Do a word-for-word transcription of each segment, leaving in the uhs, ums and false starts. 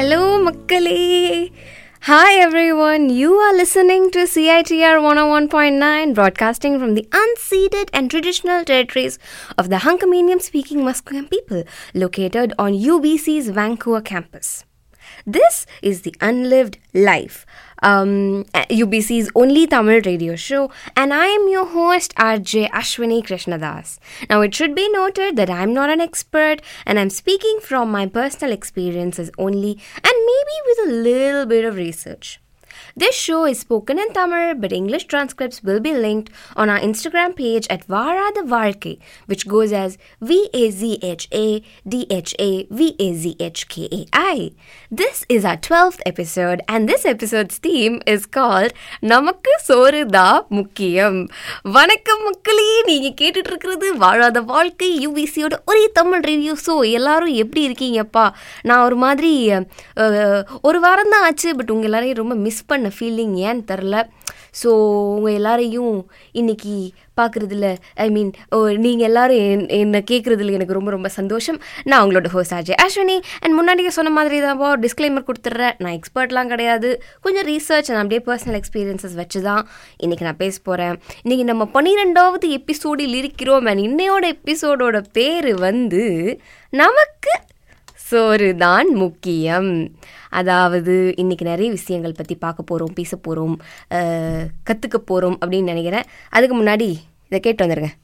Hello, Makkale. Hi, everyone. You are listening to C I T R one oh one point nine, broadcasting from the unceded and traditional territories of the Hunkamanian-speaking Musqueam people, located on U B C's Vancouver campus. This is the Unlived Life, um, U B C's only Tamil radio show, and I am your host, R J Ashwini Krishnadas. Now, it should be noted that I am not an expert, and I am speaking from my personal experiences only, and maybe with a little bit of research. This show is spoken in Tamil, but English transcripts will be linked on our Instagram page at Varada Varkai, which goes as V A Z H A D H A V A Z H K A I. This is our twelfth episode, and this episode's theme is called Namakku Soru Da Mukkiyam. வணக்கம் மக்களே, நீங்கள் கேட்டுட்டு இருக்கிறது வாழாத வாழ்க்கை யூபிசியோட ஒரே தமிழ் radio show. எல்லாரும் எப்படி இருக்கீங்கப்பா? நான் ஒரு மாதிரி ஒரு வாரம் தான் ஆச்சு, பட் உங்கள் எல்லாரையும் ரொம்ப மிஸ் பண்ண ஃபீலிங் ஏன்னு தெரில. ஸோ உங்கள் எல்லாரையும் இன்றைக்கி பார்க்குறதுல, ஐ மீன் நீங்கள் எல்லோரும் என் என்னை கேட்குறதுல எனக்கு ரொம்ப ரொம்ப சந்தோஷம். நான் உங்களோட ஹோஸ்ட் அஜய் அஸ்வினி. அண்ட் முன்னாடியே சொன்ன மாதிரி தான் டிஸ்க்ளைமர் கொடுத்துட்றேன். நான் எக்ஸ்பர்ட்லாம் கிடையாது, கொஞ்சம் ரீசர்ச் அண்ட் அப்படியே பர்சனல் எக்ஸ்பீரியன்ஸஸ் வச்சு தான் இன்றைக்கி நான் பேச போகிறேன். இன்றைக்கி நம்ம பன்னிரெண்டாவது எபிசோடில் இருக்கிறோம். அண்ட் இன்னையோட எபிசோடோட பேர் வந்து நமக்கு சோறு தான் முக்கியம். அதாவது இன்றைக்கி நிறைய விஷயங்கள் பற்றி பார்க்க போகிறோம், பேச போகிறோம், கற்றுக்க போகிறோம் அப்படின்னு நினைக்கிறேன். அதுக்கு முன்னாடி இதை கேட்டு வந்துடுங்க.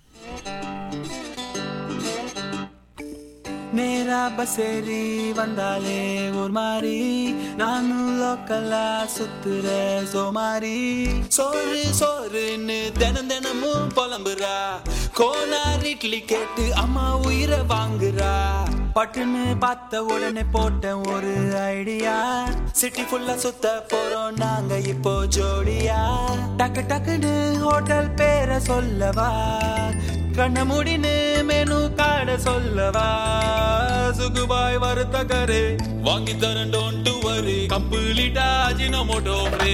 நேரா பசேரி வந்தாலே ஒரு மாதிரி நானும் லோக்கலா சுத்துற சோமாரி. சோறு சோறுன்னு தினம் தினமும் புலம்புறா, கோனார் இட்லி கேட்டு அம்மா உயிரை வாங்குறா. பட்டுன்னு பார்த்த உடனே போட்டேன் ஒரு ஐடியா, சிட்டி ஃபுல்லா சுத்த போறோம் நாங்க இப்போ ஜோடியா. டக்கு டக்குன்னு ஹோட்டல் பேரை சொல்லவா, கண்ண முடின்னு மெனு கார்ட சொல்லவா. சுகுபாய் வருத்த கரு வாங்கி தரேன், டோன்ட் வரி, கம்ப்ளீட்டா அஜினோமோட்டோ ஃப்ரீ.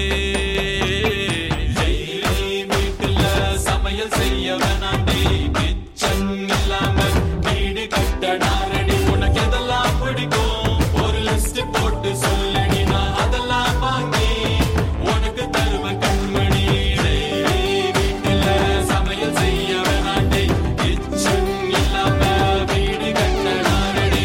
வீட்டுல சமையல் செய்ய வேணாண்டி, கிச்சன் இல்லாம வீடு கட்டடாரடி. உனக்கு எதெல்லாம் பிடிக்கும் ஒரு லிஸ்ட் போட்டு சொல்லடி, நான் அதெல்லாம் வாங்கி உனக்கு தருவேன் கண்மணி. வீட்டுல சமையல் செய்ய வேணாண்டி, கிச்சன் இல்லாம வீடு கட்டடாரடி.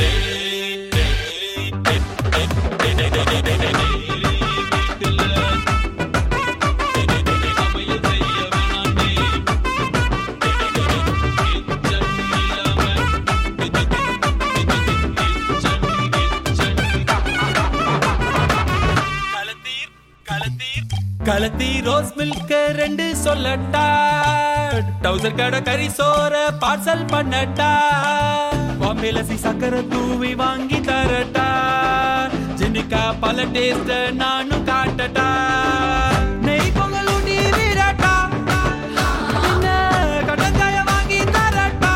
கலத்தி ரோஸ் மில்க் ரெண்டு சொல்லட்டா, டவுசர் கடை கறி சோற பார்சல் பண்ணட்டா. பாம்பேல சி சக்கரை தூவி வாங்கி தரட்டா, ஜினிக்கா பல டேஸ்ட் நானும் காட்டட்டா. நெய் பொங்கல் ஊட்டி விடட்டா, கடற்காய வாங்கி தரட்டா.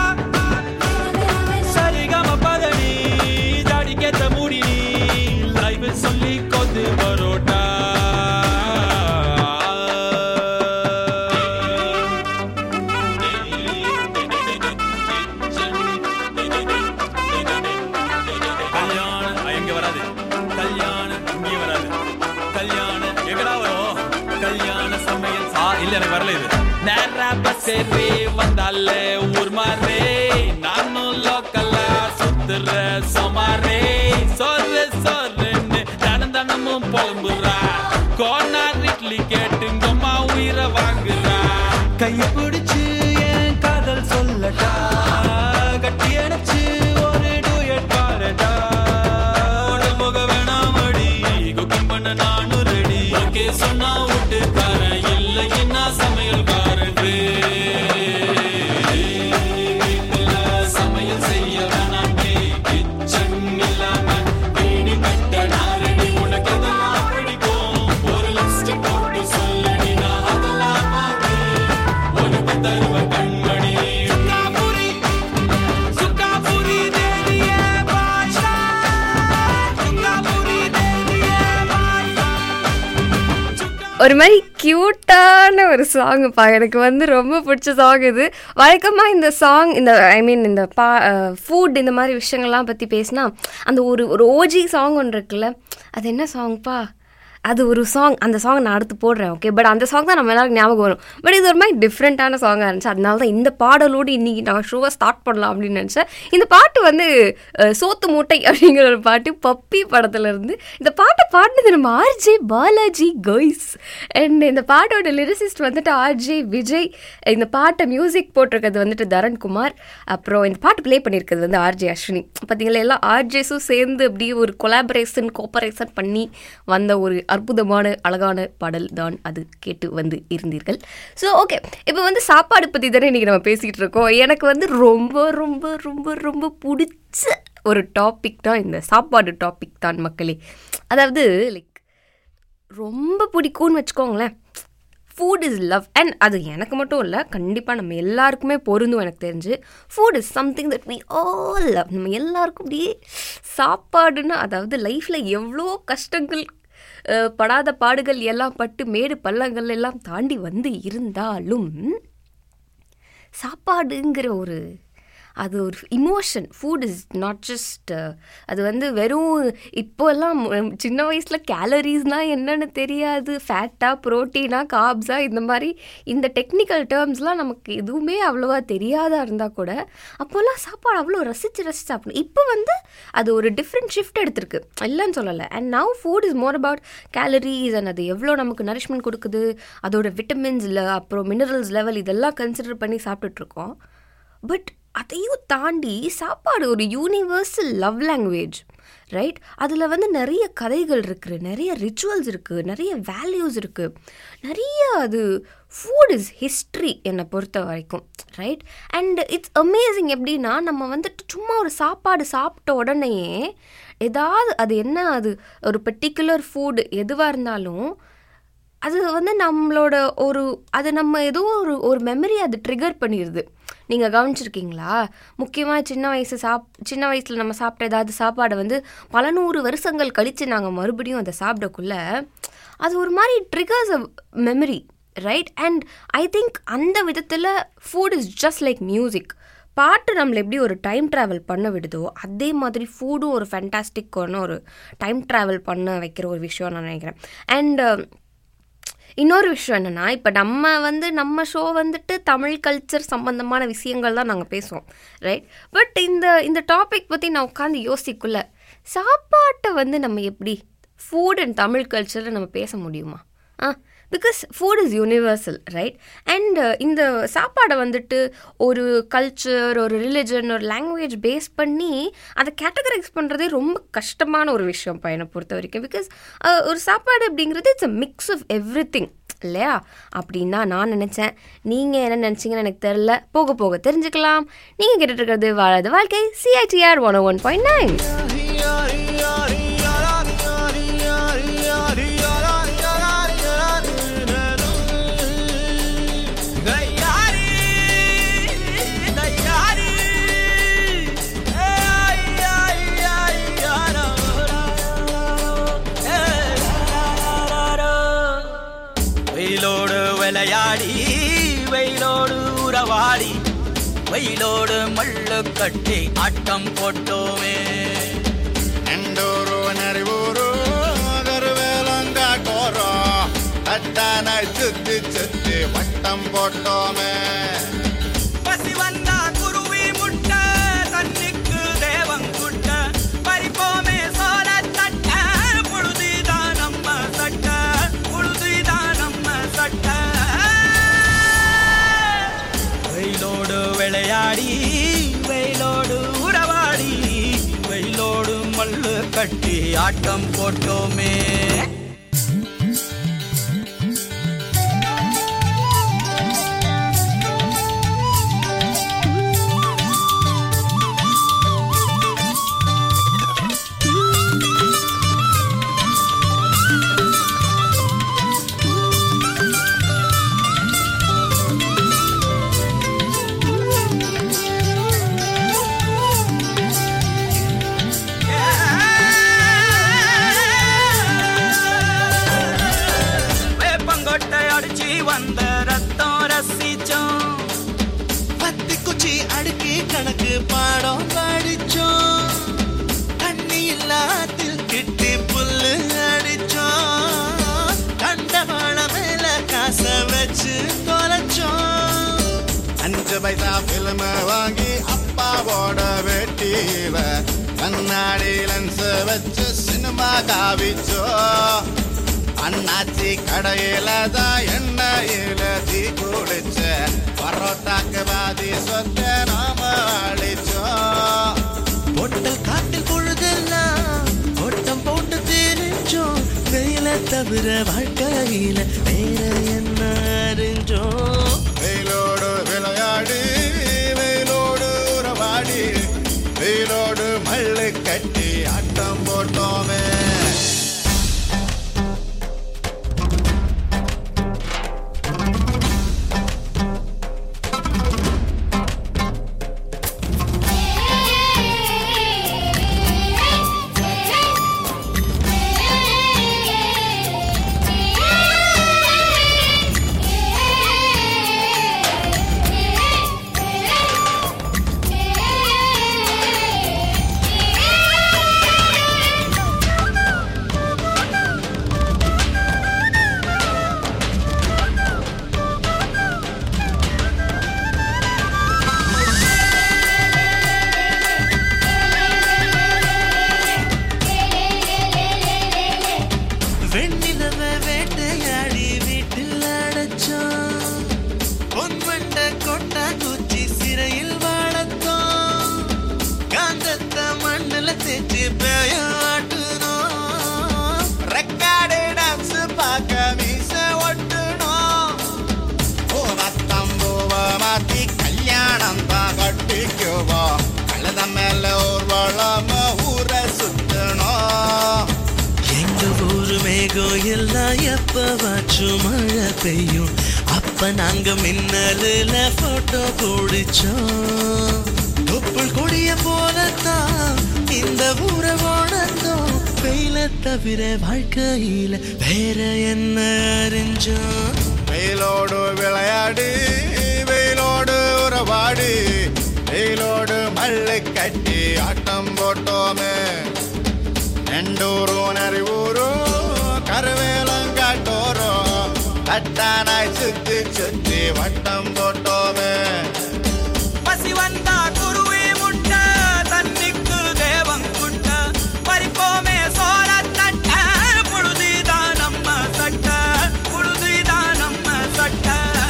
சரிகம பதனி ஜாடி கேத்த மூடி, லைவ் சொல்லி கொத்து பரோட்டா. சேரி வந்தாலே ஊர் மாறே, நானும் லோக்கலா சுத்துற சோமாரே. சோறு சோறுன்னு தனம் தனமும் புலம்புறா, கோனார் இட்லி கேட்டுங்கம்மா உயிரை வாங்குறா. கையை பிடிச்சு என் காதல் சொல்லட்டா, கட்டி அணைச்சு ஒரு டூயட் பாடட்டா. உடல் போக வேணாமடி, குக்கிங் பண்ண நானும் ரெடி. ஓகே சொன்னா விட்டுக்காரன், இல்லைன்னா சமையல் காரன். உனக்கு ஒரு மாதிரி க்யூட்டான ஒரு சாங்குப்பா. எனக்கு வந்து ரொம்ப பிடிச்ச சாங் இது. வழக்கமாக இந்த சாங் இந்த ஐ மீன் இந்த பா ஃபுட் இந்த மாதிரி விஷயங்கள்லாம் பற்றி பேசினா அந்த ஒரு ஒரு ஓஜி சாங் ஒன்று இருக்குல்ல, அது என்ன சாங்ப்பா, அது ஒரு சாங், அந்த சாங் நான் அடுத்து போடுறேன். ஓகே, பட் அந்த சாங் தான் நம்ம எல்லாருக்கும் ஞாபகம் வரும். பட் இது ஒரு மாதிரி டிஃப்ரெண்ட்டான சாங்காக இருந்துச்சு. அதனால தான் இந்த பாடலோடு இன்றைக்கி நான் ஷோவை ஸ்டார்ட் பண்ணலாம் அப்படின்னு நினச்சேன். இந்த பாட்டு வந்து சோத்து மூட்டை அப்படிங்கிற ஒரு பாட்டு, பப்பி படத்துலேருந்து. இந்த பாட்டை பாடினது நம்ம ஆர்ஜே பாலாஜி கைஸ். அண்ட் இந்த பாட்டோட லிரிசிஸ்ட் வந்துட்டு ஆர்ஜே விஜய். இந்த பாட்டை மியூசிக் போட்டிருக்கிறது வந்துட்டு தரண்குமார். அப்புறம் இந்த பாட்டு ப்ளே பண்ணியிருக்கிறது வந்து ஆர்ஜே அஸ்வினி. பார்த்தீங்களா, எல்லாம் ஆர்ஜேஸும் சேர்ந்து அப்படியே ஒரு கொலாபரேஷன் கோஆபரேஷன் பண்ணி வந்த ஒரு அற்புதமான அழகான பாடல் தான் அது. கேட்டு வந்து இருந்தீர்கள். ஸோ ஓகே, இப்போ வந்து சாப்பாடு பற்றி தானே இன்றைக்கி நம்ம பேசிகிட்டு இருக்கோம். எனக்கு வந்து ரொம்ப ரொம்ப ரொம்ப ரொம்ப பிடிச்ச ஒரு டாபிக் தான் இந்த சாப்பாடு டாபிக் தான் மக்களே. அதாவது லைக் ரொம்ப பிடிக்கும்னு வச்சுக்கோங்களேன். Food is love. அண்ட் அது எனக்கு மட்டும் இல்லை, கண்டிப்பாக நம்ம எல்லாருக்குமே பொருந்தும். எனக்கு தெரிஞ்சு food is something that we all love. நம்ம எல்லாருக்கும் அப்படியே சாப்பாடுன்னு, அதாவது லைஃப்பில் எவ்வளோ கஷ்டங்கள் படாத பாடுகள் எல்லாம் பட்டு மேடு பள்ளங்கள் எல்லாம் தாண்டி வந்து இருந்தாலும் சாப்பாடுங்கிற ஒரு அது ஒரு emotion. Food is not just, அது வந்து வெறும் இப்போல்லாம் சின்ன வயசில் கேலரிஸ்னால் என்னென்னு தெரியாது, ஃபேட்டா ப்ரோட்டீனா கார்ப்ஸா இந்த மாதிரி இந்த டெக்னிக்கல் டேர்ம்ஸ்லாம் நமக்கு எதுவுமே அவ்வளோவா தெரியாதா இருந்தால் கூட அப்போல்லாம் சாப்பாடு அவ்வளோ ரசித்து ரசித்து சாப்பிடணும். இப்போ வந்து அது ஒரு டிஃப்ரெண்ட் ஷிஃப்ட் எடுத்திருக்கு, இல்லைன்னு சொல்லலை. And now food is more about calories and அது எவ்வளோ நமக்கு நரிஷ்மெண்ட் கொடுக்குது, அதோட விட்டமின்ஸில் அப்புறம் மினரல்ஸ் லெவல் இதெல்லாம் கன்சிடர் பண்ணி சாப்பிட்டுட்ருக்கோம். பட் அதையும் தாண்டி சாப்பாடு ஒரு யூனிவர்சல் லவ் லாங்குவேஜ், ரைட்? அதில் வந்து நிறைய கதைகள் இருக்குது, நிறைய ரிச்சுவல்ஸ் இருக்குது, நிறைய வேல்யூஸ் இருக்குது, நிறைய அது ஃபுட் இஸ் ஹிஸ்ட்ரி என்னை பொறுத்த வரைக்கும், ரைட்? And it's amazing. எப்படின்னா நம்ம வந்துட்டு சும்மா ஒரு சாப்பாடு சாப்பிட்ட உடனேயே ஏதாவது அது என்ன அது ஒரு பர்டிகுலர் ஃபுட் எதுவாக இருந்தாலும் அது வந்து நம்மளோட ஒரு அது நம்ம ஏதோ ஒரு ஒரு மெமரி அது ட்ரிகர் பண்ணிடுது. நீங்கள் கவனிச்சிருக்கீங்களா? முக்கியமாக சின்ன வயசு சாப் சின்ன வயசில் நம்ம சாப்பிட்ட ஏதாவது சாப்பாடை வந்து பல நூறு வருஷங்கள் கழித்து நாங்கள் மறுபடியும் அதை சாப்பிடக்குள்ள அது ஒரு மாதிரி triggers a memory, right? And I think அந்த விதத்தில் food is just like music. பாட்டு நம்மளை எப்படி ஒரு டைம் ட்ராவல் பண்ண விடுதோ அதே மாதிரி ஃபுட்டும் ஒரு ஃபேண்டாஸ்டிக்கான ஒரு டைம் ட்ராவல் பண்ண வைக்கிற ஒரு விஷயம் நான் நினைக்கிறேன். அண்ட் இன்னொரு விஷயம் என்னென்னா, இப்போ நம்ம வந்து நம்ம ஷோ வந்துட்டு தமிழ் கல்ச்சர் சம்மந்தமான விஷயங்கள் தான் நாங்கள் பேசுவோம், ரைட்? பட் இந்த இந்த டாபிக் பற்றி நான் உட்காந்து யோசிக்குள்ள சாப்பாட்டை வந்து நம்ம எப்படி ஃபுட் அண்ட் தமிழ் கல்ச்சரில் நம்ம பேச முடியுமா? Ah because food is universal, right? And இந்த சாப்பாடை வந்துட்டு ஒரு கல்ச்சர், ஒரு ரிலிஜன், ஒரு லாங்குவேஜ் பேஸ் பண்ணி அதை கேட்டகரைஸ் பண்ணுறதே ரொம்ப கஷ்டமான ஒரு விஷயம் என்னை பொறுத்த வரைக்கும். பிகாஸ் ஒரு சாப்பாடு அப்படிங்கிறது it's a mix of everything, இல்லையா? அப்படின்னா நான் நினச்சேன். நீங்கள் என்ன நினச்சிங்கன்னு எனக்கு தெரில, போக போக தெரிஞ்சுக்கலாம். நீங்கள் கேட்டுட்டு இருக்கிறது வாழாத வாழ்க்கை, CITR one one point nine. வெயிலோடு விளையாடி வெயிலோடு உறவாடி வெயிலோடு மல்லு கட்டி ஆட்டம் போட்டோமே. எண்டூரு நரிவூரு கருவேலங்காட்டோரோ அத்தான சுத்தி சுத்தி வட்டம் போட்டோமே. பசி வந்தா குருவி முட்ட தண்ணிக்கு தேவம் குட்ட பறிப்போமே சோழ தட்ட புழுதிதான் நம்ம சட்ட புழுதிதான் நம்ம சட்ட. வெயிலோடு விளையாடி வெயிலோடு உறவாடி வெயிலோடு மல்லு கட்டி ஆட்டம் போட்டோமே. பாடம் படிச்சோம், தண்ணி இல்லாத்தில் கிட்டி புல்லு அடிச்சோம், கண்டவாள மேல காச வச்சு தொலைச்சோம். அஞ்சு பைசா பிலிம வாங்கி அப்பாவோட வெட்டியில கண்ணாடி லென்ஸ் வச்சு சினிமா காவிச்சோம். அண்ணாச்சி கடையில தான் எண்ணெயில தீ குடிச்ச பரோட்டாக்கு பாதி சொத்த நாம அழிச்சோம். பொட்டல் காட்டில் பொழுதெல்லாம் ஓட்டம் போட்டு தெரிஞ்சோம், வெயில தவிர வாழ்க்கையில வேற என்ன அறிஞ்சோம். வெயிலோடு விளையாடி வெயிலோடு உறவாடி வெயிலோடு மல்லு கட்டி ஆட்டம் போட்டோமே. எப்பவாச்சும் மழை பெய்யும், அப்ப நாங்க மின்னலுல போட்டோ பிடிச்சோம். தொப்புள் கொடிய போலத்தான் இந்த ஊரை வாழ்ந்தோம், வெயில தவிர வாழ்க்கையில வேற என்ன அறிஞ்சோம். வெயிலோடு விளையாடி வெயிலோடு உறவாடி வெயிலோடு மல்லு கட்டி ஆட்டம் போட்டோமே. நெண்டூரும் நரிவூரும் கருவேலங்காட்டோரும் கட்டானாய் சுத்தி சுத்தி வட்டம் போட்டோமே. பசி வந்தா குருவி முட்ட தண்ணிக்கு தேவம் குட்ட பறிப்போமே சோர தட்ட, புழுதிதான் நம்ம சட்ட, புழுதிதான் நம்ம சட்ட.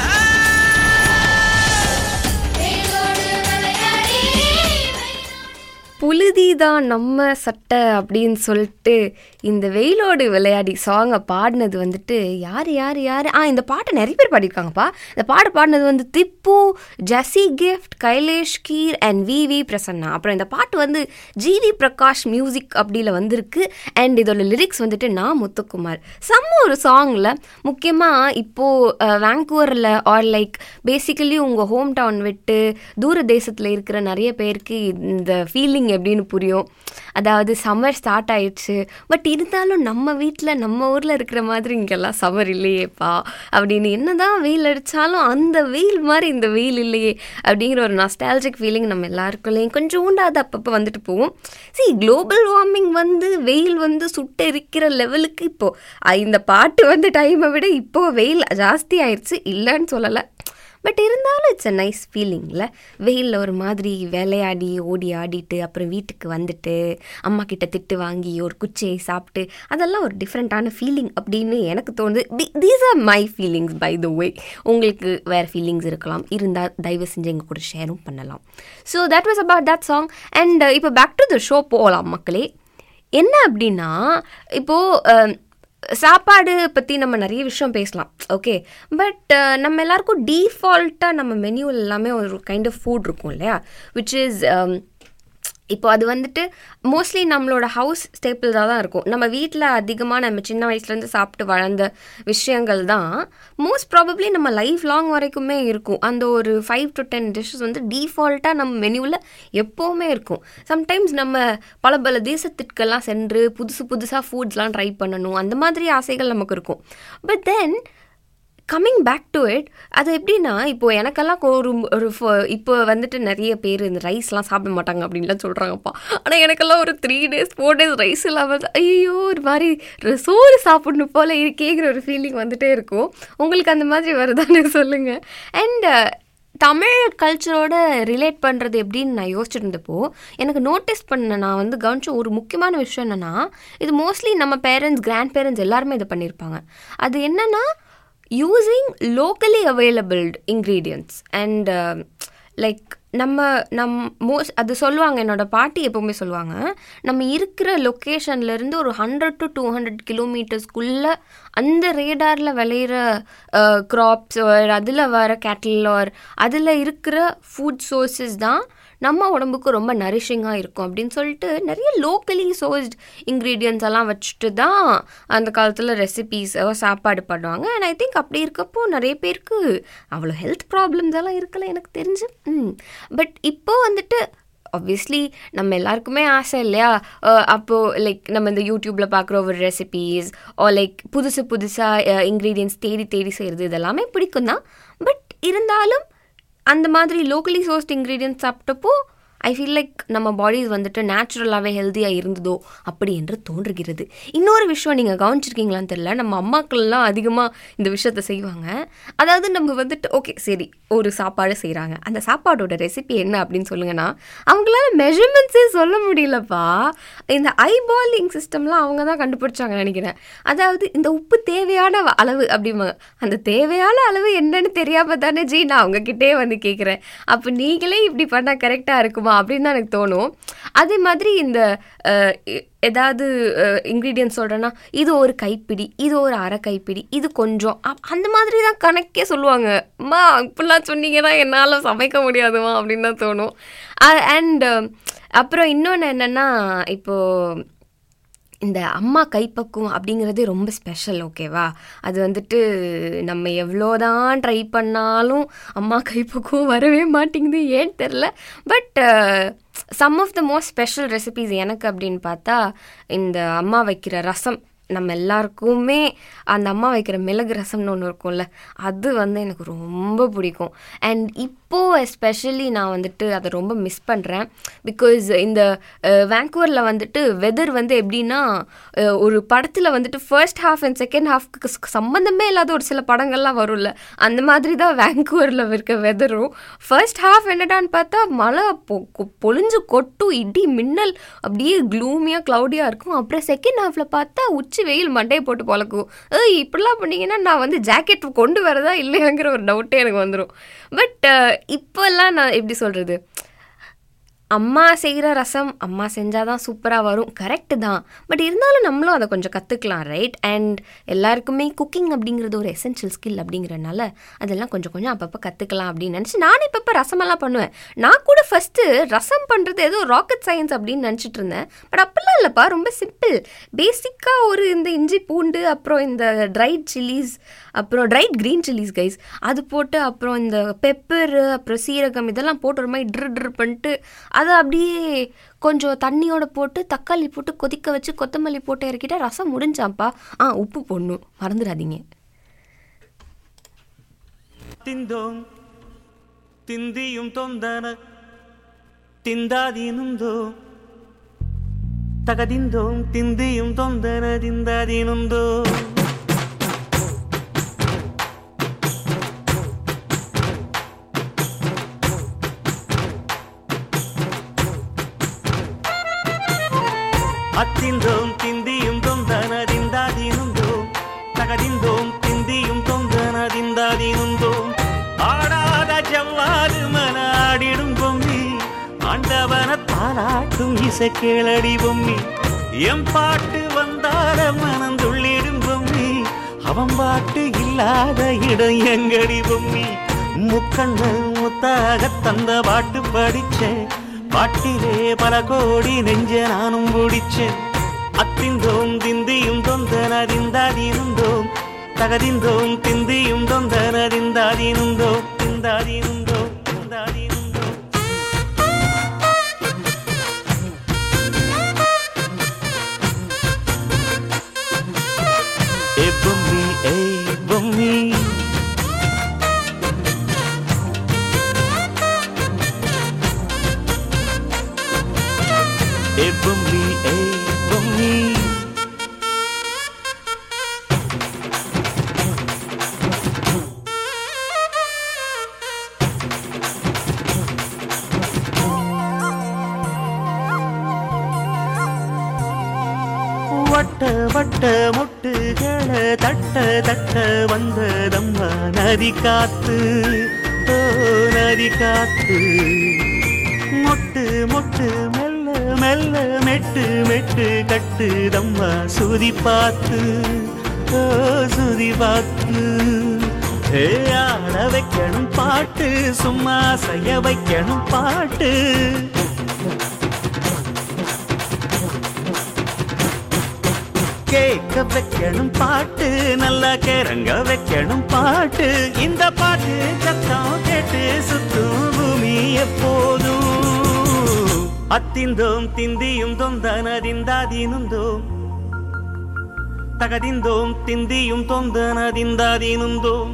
புழுதி தான் நம்ம சட்டை அப்படின்னு சொல்லிட்டு இந்த வெயிலோடு விளையாடி சாங்கை பாடினது வந்துட்டு யார் யார் யார் ஆ இந்த பாட்டை நிறைய பேர் பாடியிருக்காங்கப்பா. இந்த பாட்டு பாடினது வந்து Tippu, Jassie Gift, Kailash Kher and V V Prasanna. அப்புறம் இந்த பாட்டு வந்து ஜிவி பிரகாஷ் மியூசிக் அப்படியில் வந்திருக்கு. அண்ட் இதோட லிரிக்ஸ் வந்துட்டு நான் முத்துக்குமார். செம்ம ஒரு சாங்கில் முக்கியமாக இப்போது வேங்கூவரில் ஆர் லைக் பேசிக்கலி உங்கள் ஹோம் டவுன் விட்டு தூர தேசத்தில் இருக்கிற நிறைய பேருக்கு இந்த ஃபீலிங் எப்படின்னு புரியும். அதாவது சம்மர் ஸ்டார்ட் ஆயிடுச்சு, பட் இருந்தாலும் நம்ம வீட்டில் நம்ம ஊரில் இருக்கிற மாதிரி இங்கெல்லாம் சம்மர் இல்லையேப்பா அப்படின்னு, என்னதான் வெயில் அடித்தாலும் அந்த வெயில் மாதிரி இந்த வெயில் இல்லையே அப்படிங்கிற ஒரு நாஸ்டால்ஜிக் ஃபீலிங் நம்ம எல்லாருக்குள்ளேயும் கொஞ்சம் உண்டாது அப்பப்போ வந்துட்டு போவோம். சரி, குளோபல் வார்மிங் வந்து வெயில் வந்து சுட்டு இருக்கிற லெவலுக்கு இப்போது இந்த பாட்டு வந்து டைமை விட இப்போது வெயில் ஜாஸ்தி ஆயிடுச்சு, இல்லைன்னு சொல்லலை. பட் இருந்தாலும் இட்ஸ் அ நைஸ் ஃபீலிங்கில் வெயிலில் ஒரு மாதிரி விளையாடி ஓடி ஆடிட்டு அப்புறம் வீட்டுக்கு வந்துட்டு அம்மா கிட்ட திட்டு வாங்கி ஒரு குச்சியை சாப்பிட்டு அதெல்லாம் ஒரு டிஃப்ரெண்ட்டான ஃபீலிங் அப்படின்னு எனக்கு தோணுது. The these are my feelings by the way. உங்களுக்கு வேறு ஃபீலிங்ஸ் இருக்கலாம், இருந்தால் தயவு செஞ்சு எங்கள் கூட ஷேரும் பண்ணலாம். So that was about that song. And இப்போ பேக் டு த ஷோ போகலாம் மக்களே. என்ன அப்படின்னா, இப்போது சாப்பாடு பற்றி நம்ம நிறைய விஷயம் பேசலாம், ஓகே. பட் நம்ம எல்லாருக்கும் டீஃபால்ட்டாக நம்ம மெனுவில் எல்லாமே ஒரு கைண்ட் ஆஃப் ஃபுட் இருக்கும் இல்லையா, விச் இஸ் இப்போ அது வந்துட்டு மோஸ்ட்லி நம்மளோட ஹவுஸ் ஸ்டேப்பிள்ஸாக தான் இருக்கும். நம்ம வீட்டில் அதிகமாக நம்ம சின்ன வயசுலேருந்து சாப்பிட்டு வளர்ந்த விஷயங்கள் தான் மோஸ்ட் ப்ராபப்ளி நம்ம லைஃப் லாங் வரைக்குமே இருக்கும். அந்த ஒரு ஃபைவ் டு டென் டிஷ்ஷஸ் வந்து டீஃபால்ட்டாக நம்ம மெனுவில் எப்போவுமே இருக்கும். சம்டைம்ஸ் நம்ம பல பல தேசத்திற்கெல்லாம் சென்று புதுசு புதுசாக ஃபுட்ஸ்லாம் ட்ரை பண்ணணும், அந்த மாதிரி ஆசைகள் நமக்கு இருக்கும். But then coming back to it, அது எப்படின்னா இப்போது எனக்கெல்லாம் ஒரு ஒரு இப்போ வந்துட்டு நிறைய பேர் இந்த ரைஸ்லாம் சாப்பிட மாட்டாங்க அப்படின்லாம் சொல்கிறாங்கப்பா. ஆனால் எனக்கெல்லாம் ஒரு three days four days rice இல்லாமல் ஐயோ ஒரு மாதிரி சோறு சாப்பிடணும் போல் இருக்கேங்கிற ஒரு ஃபீலிங் வந்துகிட்டே இருக்கும். உங்களுக்கு அந்த மாதிரி வருதான்னு சொல்லுங்கள். அண்ட் தமிழ் கல்ச்சரோட ரிலேட் பண்ணுறது எப்படின்னு நான் யோசிச்சுட்டு இருந்தப்போ எனக்கு நோட்டீஸ் பண்ண நான் வந்து கவனிச்ச ஒரு முக்கியமான விஷயம் என்னென்னா, இது மோஸ்ட்லி நம்ம பேரண்ட்ஸ் கிராண்ட் பேரண்ட்ஸ் எல்லாருமே இதை பண்ணியிருப்பாங்க. அது என்னென்னா யூஸிங் லோக்கலி அவைலபிள்டு இன்க்ரீடியன்ட்ஸ் அண்ட் லைக் நம்ம நம் மோஸ்ட் அது சொல்லுவாங்க, என்னோடய பாட்டி எப்போவுமே சொல்லுவாங்க, நம்ம இருக்கிற லொக்கேஷன்லேருந்து ஒரு ஹண்ட்ரட் டு டூ ஹண்ட்ரட் கிலோமீட்டர்ஸ்குள்ளே அந்த ரேடாரில் விளையிற க்ராப்ஸ் அதில் வர கேட்டில் ஆர் அதில் இருக்கிற ஃபுட் சோர்ஸஸ் தான் நம்ம உடம்புக்கு ரொம்ப நரிஷிங்காக இருக்கும் அப்படின்னு சொல்லிட்டு நிறைய லோக்கலி சோர்ஸ்ட் இன்க்ரீடியன்ட்ஸ் எல்லாம் வச்சுட்டு தான் அந்த காலத்தில் ரெசிபீஸ் சாப்பாடு பண்ணுவாங்க. அண்ட் ஐ திங்க் அப்படி இருக்கப்போ நிறைய பேருக்கு அவ்வளோ ஹெல்த் ப்ராப்ளம்ஸ் எல்லாம் இருக்கல எனக்கு தெரிஞ்சு. ம் பட் இப்போ வந்துட்டு ஆப்வியஸ்லி நம்ம எல்லாருக்குமே ஆசை இல்லையா, அப்போது லைக் நம்ம இந்த யூடியூப்பில் பார்க்குற ஒரு ரெசிபீஸ் ஓ லைக் புதுசு புதுசாக இன்க்ரீடியன்ட்ஸ் தேடி தேடி செய்கிறது இதெல்லாமே பிடிக்கும் தான். பட் இருந்தாலும் அந்த மாதிரி லோக்கலி சோர்ஸ்ட் இன்க்ரீடியன்ட்ஸ் சாப்பிட்டப்போ ஐ ஃபீல் லைக் நம்ம பாடிஸ் வந்துட்டு நேச்சுரலாகவே ஹெல்த்தியாக இருந்ததோ அப்படி என்று தோன்றுகிறது. இன்னொரு விஷயம் நீங்கள் கவனிச்சிருக்கீங்களான்னு தெரியல, நம்ம அம்மாக்கள்லாம் அதிகமாக இந்த விஷயத்த செய்வாங்க. அதாவது நம்ம வந்துட்டு ஓகே சரி ஒரு சாப்பாடு செய்கிறாங்க, அந்த சாப்பாடோட ரெசிபி என்ன அப்படின்னு சொல்லுங்கன்னா அவங்களால மெஷர்மெண்ட்ஸே சொல்ல முடியலப்பா. இந்த ஐபாலிங் சிஸ்டம்லாம் அவங்க தான் கண்டுபிடிச்சாங்க நினைக்கிறேன். அதாவது இந்த உப்பு தேவையான அளவு அப்படிம்பாங்க, அந்த தேவையான அளவு என்னன்னு தெரியாமல் தானே ஜி நான் அவங்கக்கிட்டே வந்து கேட்குறேன், அப்போ நீங்களே இப்படி பண்ணால் கரெக்டாக இருக்குமா அப்படின்னு தான் எனக்கு தோணும். அதே மாதிரி இந்த ஏதாவது இன்க்ரீடியன்ட் சொல்கிறேன்னா இது ஒரு கைப்பிடி, இது ஒரு அரை கைப்பிடி, இது கொஞ்சம் அந்த மாதிரி தான் கணக்கே சொல்லுவாங்க. அம்மா இப்படிலாம் சொன்னீங்கன்னா என்னால் சமைக்க முடியாதுமா அப்படின்னு தான் தோணும். அண்ட் அப்புறம் இன்னொன்று என்னென்னா, இப்போது இந்த அம்மா கைப்பக்குவம் அப்படிங்கிறதே ரொம்ப ஸ்பெஷல் ஓகேவா. அது வந்துட்டு நம்ம எவ்வளோதான் ட்ரை பண்ணாலும் அம்மா கைப்பக்குவம் வரவே மாட்டேங்குது, ஏன்னு தெரில. But some of the most special recipes எனக்கு அப்படின்னு பார்த்தா இந்த அம்மா வைக்கிற ரசம். நம்ம எல்லாருக்குமே அந்த அம்மா வைக்கிற மிளகு ரசம்னு ஒன்று இருக்கும்ல, அது வந்து எனக்கு ரொம்ப பிடிக்கும். அண்ட் இப்போது எஸ்பெஷலி நான் வந்துட்டு அதை ரொம்ப மிஸ் பண்ணுறேன். பிகாஸ் இந்த வேங்கூவரில் வந்துட்டு வெதர் வந்து எப்படின்னா ஒரு படத்தில் வந்துட்டு ஃபர்ஸ்ட் ஹாஃப் அண்ட் செகண்ட் ஹாஃப்க்கு சம்மந்தமே இல்லாத ஒரு சில படங்கள்லாம் வரும்ல, அந்த மாதிரி தான் வேங்கூவரில் இருக்க வெதரும். ஃபர்ஸ்ட் ஹாஃப் என்னடான்னு பார்த்தா மழை பொ பொழிஞ்சு கொட்டும், இடி மின்னல் அப்படியே க்ளூமியாக க்ளவுடியாக இருக்கும். அப்புறம் செகண்ட் ஹாஃபில் பார்த்தா உச்சி வெயில் மண்டையை போட்டு பழக்கும். ஏய் இப்படிலாம் பண்ணிங்கன்னா நான் வந்து ஜாக்கெட் கொண்டு வரதா இல்லையாங்கிற ஒரு டவுட்டே எனக்கு வந்துடும். பட் இப்போல்லாம் நான் எப்படி சொல்கிறது, அம்மா செய்கிற ரசம் அம்மா செஞ்சால் தான் சூப்பராக வரும், கரெக்டு தான். பட் இருந்தாலும் நம்மளும் அதை கொஞ்சம் கற்றுக்கலாம், ரைட்? அண்ட் எல்லாருக்குமே குக்கிங் அப்படிங்கிறது ஒரு எசென்ஷியல் ஸ்கில் அப்படிங்கிறனால அதெல்லாம் கொஞ்சம் கொஞ்சம் அப்பப்போ கற்றுக்கலாம் அப்படின்னு நினச்சி நானும் இப்பப்போ ரசமெல்லாம் பண்ணுவேன். நான் கூட ஃபஸ்ட்டு ரசம் பண்ணுறது ஏதோ ராக்கெட் சயின்ஸ் அப்படின்னு நினச்சிட்டு இருந்தேன். பட் அப்படிலாம் இல்லைப்பா, ரொம்ப சிம்பிள். பேசிக்காக ஒரு இந்த இஞ்சி பூண்டு, அப்புறம் இந்த ட்ரைட் சில்லிஸ், அப்புறம் ட்ரைட் க்ரீன் சில்லிஸ் கைஸ், அது போட்டு அப்புறம் இந்த பெப்பரு, அப்புறம் சீரகம் இதெல்லாம் போட்டு ஒரு மாதிரி ட்ரு ட்ரு பண்ணிட்டு அதை அப்படியே கொஞ்சம் தண்ணியோட போட்டு தக்காளி போட்டு கொதிக்க வச்சு கொத்தமல்லி போட்டு இறக்கிட்டா ரசம் முடிஞ்சாப்பா. ஆ உப்பு போடணும் மறந்துடாதீங்க. திந்தோம் திந்தியும் தொந்தன திந்தாதீனுந்தோ தகதிந்தோம் திந்தியும் தொந்தன திந்தாதீனுந்தோ அத்திந்தோம் திந்தியும் தொந்தனதிந்தாதீனுந்தோ தகதிந்தோம் திந்தியும் தொந்தனதிந்தாதீனுந்தோ ஆடாத ஜவ்வாது மன ஆடிடும் பொம்மி ஆண்டவன தாலாட்டும் இசை கேளடி பொம்மி எம் பாட்டு வந்தார மனந்துள்ளிடும் பொம்மி அவன் பாட்டு இல்லாத இடம் எங்கடி பொம்மி முக்கண்ணல் முத்தாக தந்த பாட்டு படிச்சேன் பாட்டிலே பல கோடி நெஞ்ச நானும் பிடிச்சேன் அத்திந்தோம் திந்தியும் தொந்தனதிந்தாதீனுந்தோம் தகதிந்தோம் திந்தியும் தொந்தனதிந்தாதீனுந்தோ திந்தாதீனுந்தோ திந்தாதீனுந்தோ ஏ பொம்மி ஏ பொம்மி ए बम्मी ए बम्मी வட்ட வட்ட முட்டுகள தட்ட தட்ட வந்ததம்மா நதி காத்து ஓ நதி காத்து மொட்டு மொட்டு மெல்ல மெல்ல மெட்டு மெட்டு கட்டுதம்மா சுதி பார்த்து ஓ சுதி பார்த்து ஏ ஆட வைக்கணும் பாட்டு சும்மா செய்ய வைக்கணும் பாட்டு கேட்க வைக்கணும் பாட்டு நல்லா கேரங்க வைக்கணும் பாட்டு இந்த பாட்டு சத்தம் கேட்டு சுத்தும் பூமி எப்போதும் அத்திந்தோம் திந்தியும் தொந்தனதிந்தாதீனுந்தோம் தகதிந்தோம் திந்தியும் தொந்தனதிந்தாதீனுந்தோம்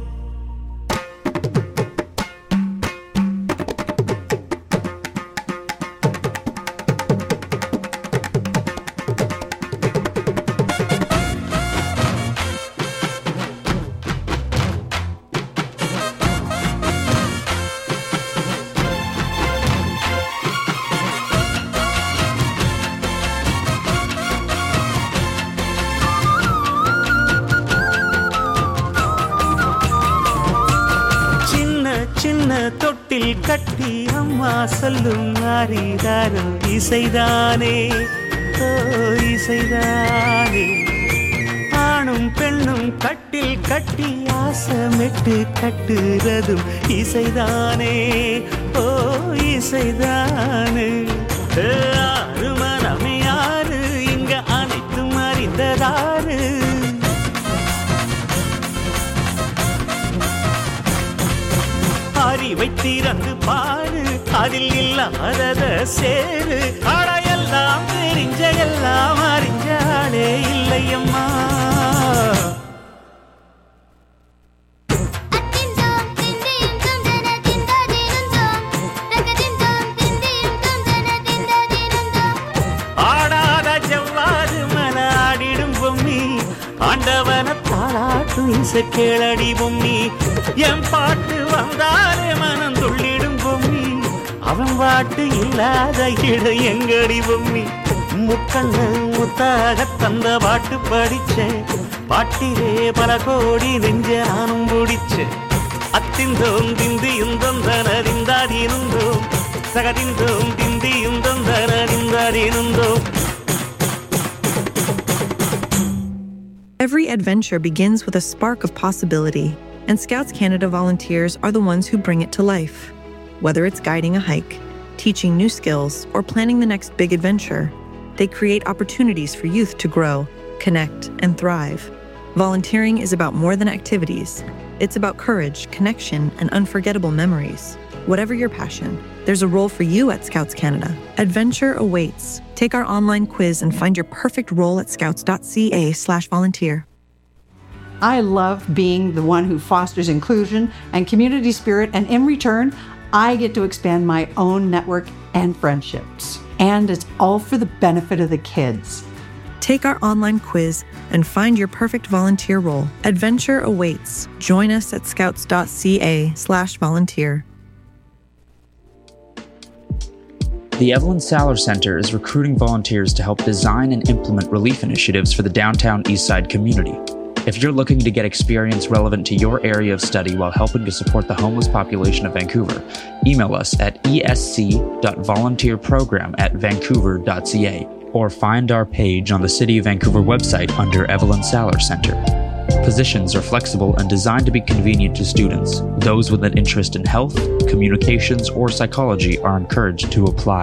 சின்ன தொட்டில் கட்டி அம்மா சொல்லும் ஆரிதாரோ இசைதானே ஓ இசைதானே ஆணும் பெண்ணும் கட்டில் கட்டி ஆசமிட்டு கட்டுறதும் இசைதானே ஓ இசைதானே ஆறு மனமே யாரு இங்க அனைத்தும் அறிந்ததாரு அறிவை திறந்து பாரு அதில் இல்லாதத சேரு ஆடையெல்லாம் தெரிஞ்ச எல்லாம் அறிஞ்சாலே இல்லையம்மா ஆடாத செவ்வாது மன ஆடிடும் பொம்மி ஆண்டவன பாராட்டும் இசை கேளடி பொம்மி என் பாட்டு வந்தாலே மனம் துள்ளிடும் பொம்மி அவன் பாட்டு இல்லாத இடம் எங்கடி பொம்மி முக்கண்ணு முத்தாக தந்த பாட்டு படிச்சேன் பாட்டிலே பல கோடி நெஞ்ச நானும் பிடிச்சேன் அத்திந்தோம் திந்தியும் தொந்தனறிந்தாதீனுந்தோம் சகதிந்தோம் திந்தியும் தொந்தனறிந்தாதீனுந்தோம். Every adventure begins with a spark of possibility, and Scouts Canada volunteers are the ones who bring it to life. Whether it's guiding a hike, teaching new skills, or planning the next big adventure, they create opportunities for youth to grow, connect, and thrive. Volunteering is about more than activities. It's about courage, connection, and unforgettable memories. Whatever your passion, there's a role for you at Scouts Canada. Adventure awaits. Take our online quiz and find your perfect role at scouts.ca slash volunteer. I love being the one who fosters inclusion and community spirit, and in return, I get to expand my own network and friendships. And it's all for the benefit of the kids. Take our online quiz and find your perfect volunteer role. Adventure awaits. Join us at scouts.ca slash volunteer. The Evelyn Saller Center is recruiting volunteers to help design and implement relief initiatives for the downtown Eastside community. If you're looking to get experience relevant to your area of study while helping to support the homeless population of Vancouver, email us at e s c dot volunteer program at vancouver dot c a or find our page on the City of Vancouver website under Evelyn Saller Center. Positions are flexible and designed to be convenient to students. Those with an interest in health, communications, or psychology are encouraged to apply.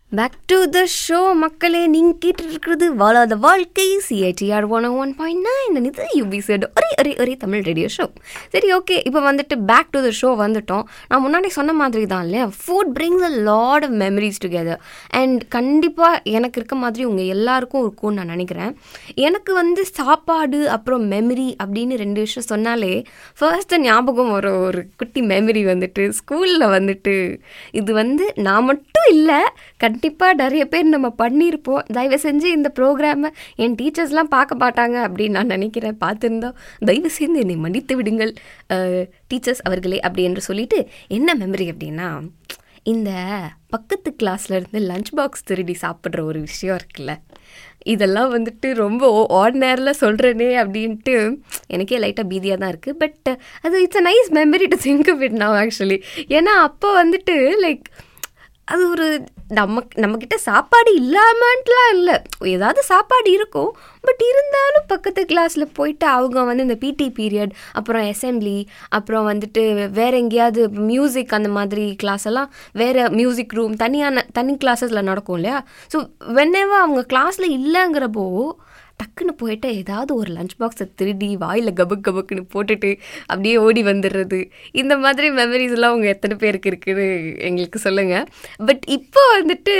Back to the show மக்களே. நீங்கள் கேட்டுட்டு இருக்கிறது வாழாத வாழ்க்கை CITR one one point nine இது யூபிசட் ஒரே ஒரே ஒரே தமிழ் ரேடியோ ஷோ. சரி, ஓகே, இப்போ வந்துட்டு பேக் டு த ஷோ வந்துட்டோம். நான் முன்னாடி சொன்ன மாதிரி தான் இல்லையா, food brings a lot of memories together. And கண்டிப்பாக எனக்கு இருக்க மாதிரி உங்கள் எல்லாருக்கும் இருக்கும்னு நான் நினைக்கிறேன். எனக்கு வந்து சாப்பாடு அப்புறம் மெமரி அப்படின்னு ரெண்டு விஷயம் சொன்னாலே ஃபர்ஸ்ட்டு ஞாபகம் வர ஒரு குட்டி மெமரி வந்துட்டு ஸ்கூலில் வந்துட்டு, இது வந்து நான் மட்டும் இல்லை, கண்டிப்பாக நிறைய பேர் நம்ம பண்ணியிருப்போம். தயவு செஞ்சு இந்த ப்ரோக்ராமை என் டீச்சர்ஸ்லாம் பார்க்க மாட்டாங்க அப்படின்னு நான் நினைக்கிறேன். பார்த்துருந்தா தயவு செஞ்சு என்னை மன்னித்து விடுங்கள் டீச்சர்ஸ் அவர்களே அப்படி என்று சொல்லிட்டு, என்ன மெமரி அப்படின்னா, இந்த பக்கத்து கிளாஸில் இருந்து லஞ்ச் பாக்ஸ் திருடி சாப்பிட்ற ஒரு விஷயம் இருக்குல்ல, இதெல்லாம் வந்துட்டு ரொம்ப ஆர்டினரியில் சொல்கிறேனே அப்படின்ட்டு எனக்கே லைட்டாக பீதியாக தான் இருக்குது. பட் அது it's a nice memory to think of it now actually. ஏன்னா அப்போ வந்துட்டு லைக் அது ஒரு நம்ம நம்மக்கிட்ட சாப்பாடு இல்லாமன்ட்டுலாம் இல்லை, ஏதாவது சாப்பாடு இருக்கும். பட் இருந்தாலும் பக்கத்து கிளாஸில் போயிட்டு அவங்க வந்து இந்த பிடி பீரியட், அப்புறம் அசெம்பிளி, அப்புறம் வந்துட்டு வேறு எங்கேயாவது மியூசிக் அந்த மாதிரி கிளாஸ் எல்லாம் வேறு மியூசிக் ரூம் தனியான தனி கிளாஸஸில் நடக்கும் இல்லையா. ஸோ வென்னெவர் அவங்க கிளாஸில் இல்லைங்கிறப்போ டக்குன்னு போயிட்டு ஏதாவது ஒரு லஞ்ச் பாக்ஸை திருடி வாயில் கபக் கபக்குன்னு போட்டுட்டு அப்படியே ஓடி வந்துடுறது. இந்த மாதிரி மெமரிஸ்லாம் உங்கள் எத்தனை பேருக்கு இருக்குன்னு எங்களுக்கு சொல்லுங்கள். பட் இப்போ வந்துட்டு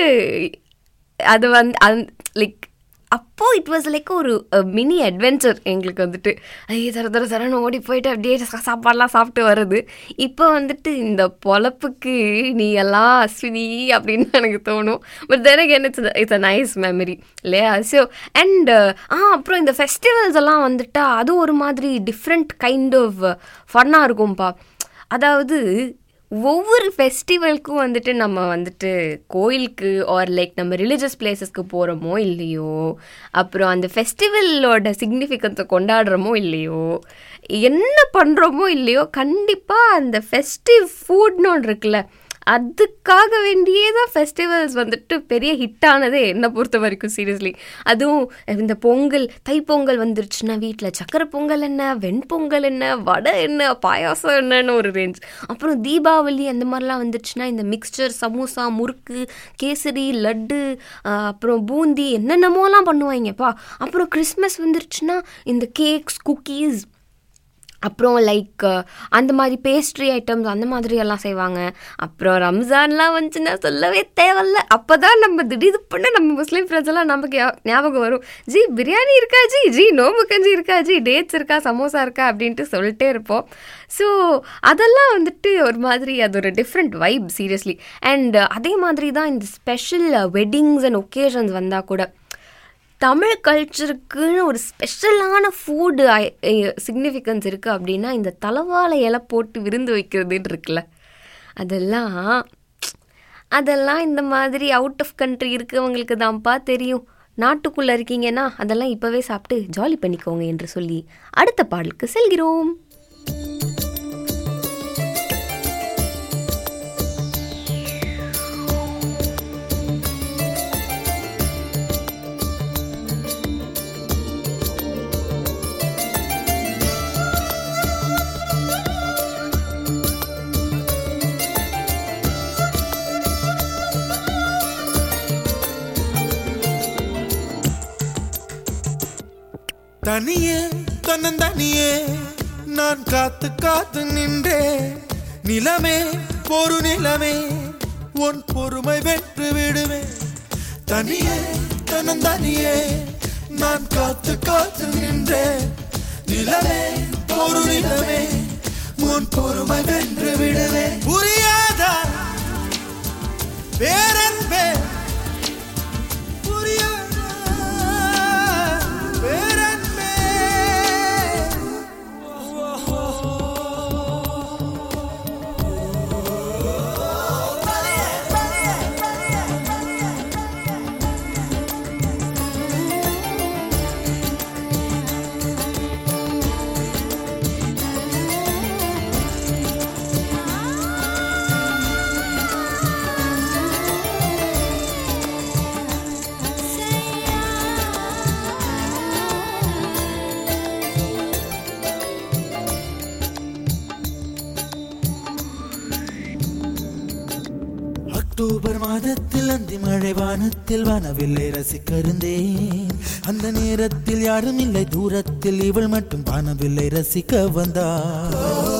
அது வந்து அந் லைக் அப்போது இட் வாஸ் லைக் ஒரு மினி அட்வென்ச்சர் எங்களுக்கு வந்துட்டு. ஐயோ தர தர தரன்னு ஓடி போயிட்டு அப்படியே சாப்பாடெலாம் சாப்பிட்டு வர்றது. இப்போ வந்துட்டு இந்த பொழப்புக்கு நீ எல்லாம் அஸ்வினி அப்படின்னு எனக்கு தோணும். But then again it's it's a nice memory இல்லையா. ஸோ அண்ட் ஆ அப்புறம் இந்த ஃபெஸ்டிவல்ஸ் எல்லாம் வந்துட்டா அது ஒரு மாதிரி டிஃப்ரெண்ட் கைண்ட் ஆஃப் ஃபன்னாக இருக்கும்ப்பா. அதாவது ஒவ்வொரு ஃபெஸ்டிவலுக்கும் வந்துட்டு நம்ம வந்துட்டு கோயிலுக்கு ஆர் லைக் நம்ம ரிலீஜியஸ் பிளேசஸ்க்கு போகிறோமோ இல்லையோ, அப்புறம் அந்த ஃபெஸ்டிவலோட சிக்னிஃபிகன்ஸை கொண்டாடுறோமோ இல்லையோ, என்ன பண்ணுறோமோ இல்லையோ, கண்டிப்பாக அந்த ஃபெஸ்டிவ் ஃபுட்னு ஒன்று இருக்குல்ல, அதுக்காக வேண்டியே தான் ஃபெஸ்டிவல்ஸ் வந்துட்டு பெரிய ஹிட்டானதே என்னை பொறுத்த வரைக்கும் சீரியஸ்லி. அதுவும் இந்த பொங்கல், தைப்பொங்கல் வந்துருச்சுன்னா வீட்டில் சக்கரை பொங்கல் என்ன, வெண்பொங்கல் என்ன, வடை என்ன, பாயாசம் என்னன்னு ஒரு ரேஞ்ச். அப்புறம் தீபாவளி அந்த மாதிரிலாம் வந்துருச்சுன்னா இந்த மிக்சர், சமோசா, முறுக்கு, கேசரி, லட்டு, அப்புறம் பூந்தி என்னென்னமோலாம் பண்ணுவாங்கப்பா. அப்புறம் கிறிஸ்மஸ் வந்துருச்சுன்னா இந்த கேக்ஸ், குக்கீஸ், அப்புறம் லைக் அந்த மாதிரி பேஸ்ட்ரி ஐட்டம்ஸ் அந்த மாதிரி எல்லாம் செய்வாங்க. அப்புறம் ரம்ஜான்லாம் வந்துச்சுன்னா சொல்லவே தேவையில்ல. அப்போ தான் நம்ம திடீர்னு பண்ண நம்ம முஸ்லீம் ஃப்ரெண்ட்ஸ் எல்லாம் நமக்கு ஞாபகம் வரும். ஜி பிரியாணி இருக்கா, ஜி ஜி நோம்பு கஞ்சி இருக்கா, ஜி டேட்ஸ் இருக்கா, சமோசா இருக்கா அப்படின்ட்டு சொல்லிட்டே இருப்போம். ஸோ அதெல்லாம் வந்துட்டு ஒரு மாதிரி அது ஒரு டிஃப்ரெண்ட் வைப் சீரியஸ்லி. அண்ட் அதே மாதிரி தான் இந்த ஸ்பெஷல் வெட்டிங்ஸ் அண்ட் ஒகேஷன்ஸ் வந்தால் கூட தமிழ் கல்ச்சருக்குன்னு ஒரு ஸ்பெஷலான ஃபுட்டு சிக்னிஃபிகன்ஸ் இருக்குது அப்படின்னா இந்த தலவாழை இலை போட்டு விருந்து வைக்கிறதுன்னு இருக்குல்ல, அதெல்லாம் அதெல்லாம் இந்த மாதிரி அவுட் ஆஃப் கண்ட்ரி இருக்கவங்களுக்கு தான்ப்பா தெரியும். நாட்டுக்குள்ளே இருக்கீங்கன்னா அதெல்லாம் இப்போவே சாப்பிட்டு ஜாலி பண்ணிக்கோங்க என்று சொல்லி அடுத்த பாடலுக்கு செல்கிறோம். தனியே தன்னந்தனியே நான் காத்து காத்து நின்றே, நிலமே பொறு நிலமே உன் பொறுமை வென்று விடுவேன். தனியே தன்னந்தனியே நான் காத்து காத்து நின்றே, நிலமே பொறு நிலமே உன் பொறுமை வென்று விடுவேன். புரியாதா பேரன்பே, புரியாதா பேரன்பே. அக்டோபர் மாதத்தில் அந்தி மழை வானத்தில் வானவில்லை ரசிக்கருந்தேன். அந்த நேரத்தில் யாரும் இல்லை தூரத்தில் இவள் மட்டும் வானவில்லை ரசிக்க வந்தாள்.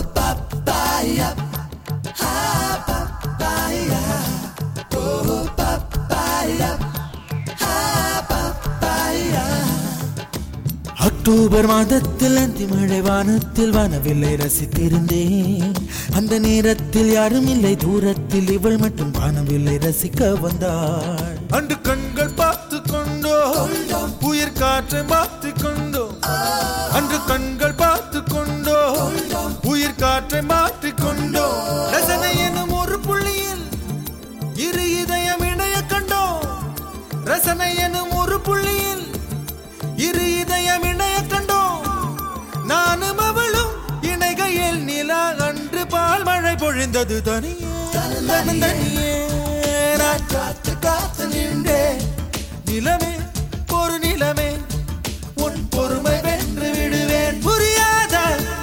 அக்டோபர் மாதத்தில் அந்தி மழை வானத்தில் வானவில்லை ரசித்திருந்தேன். அந்த நேரத்தில் யாரும் இல்லை தூரத்தில் இவள் மட்டும் வானவில்லை ரசிக்க வந்தாள். அன்று கண்கள் பார்த்து கொண்டோ உயிர் காற்றை மாற்றி கொண்டோ. அன்று கண்கள் பார்த்து கொண்டோ உயிர் காற்றை மாற்றி கொண்டோ. ரசனை எனும் ஒரு புள்ளியில் இரு இதயம் இணைய கண்டோ. ரசனை எனும் ஒரு புள்ளியில் இரு இதயம் இணைய கண்டோம். நானும் அவளும் இணைகையில் நிலா அன்று பால் மழை பொழிந்தது. தனியே தனியே நான் காத்து காத்து நின்றே. நிலமே ஒரு நிலமே உன் பொறுமை வென்று விடுவேன் புரியாத.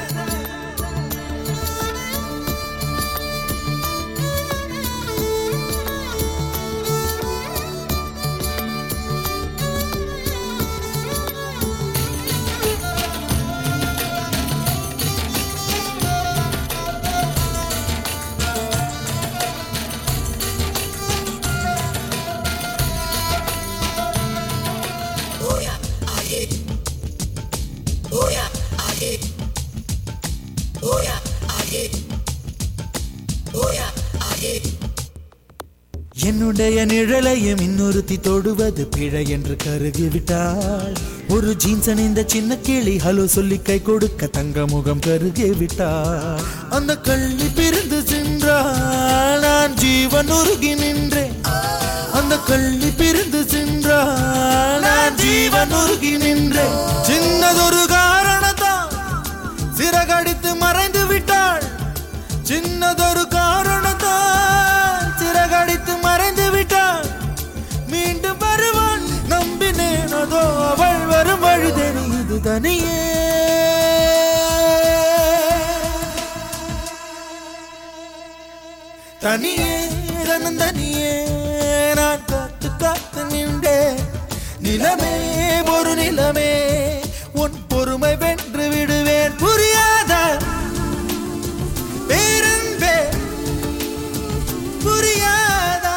என்னுடைய நிழலையும் இன்னொருத்தி தொடுவது பிழை என்று கருகிவிட்டாள். ஒரு ஜீன்ஸ் அணிந்த சின்ன கிளி ஹலோ சொல்லி கை கொடுக்க தங்க முகம் கருகிவிட்டாள். அந்த கள்ளி பிரிந்து சென்றாள், நான் ஜீவன் உருகி நின்றேன். அந்த கள்ளி பிரிந்து சென்றாள், நான் ஜீவன் உருகி நின்றேன். சின்னதொரு காரணத்தான் சிறகடித்து மறைந்து விட்டாள். சின்னதொரு காரணத்தான் சிறகடித்து மறைந்து விட்டாள். மீண்டும் வருவான் நம்பினேன், அதோ அவள் வரும் வழி தெரியுது தனியே. தனியே தனியே நான் காத்து காத்து நின்றே. நிலமே ஒரு நிலமே உன் பொறுமை வென்று விடுவேன் புரியாத பேரன்பே புரியாதா.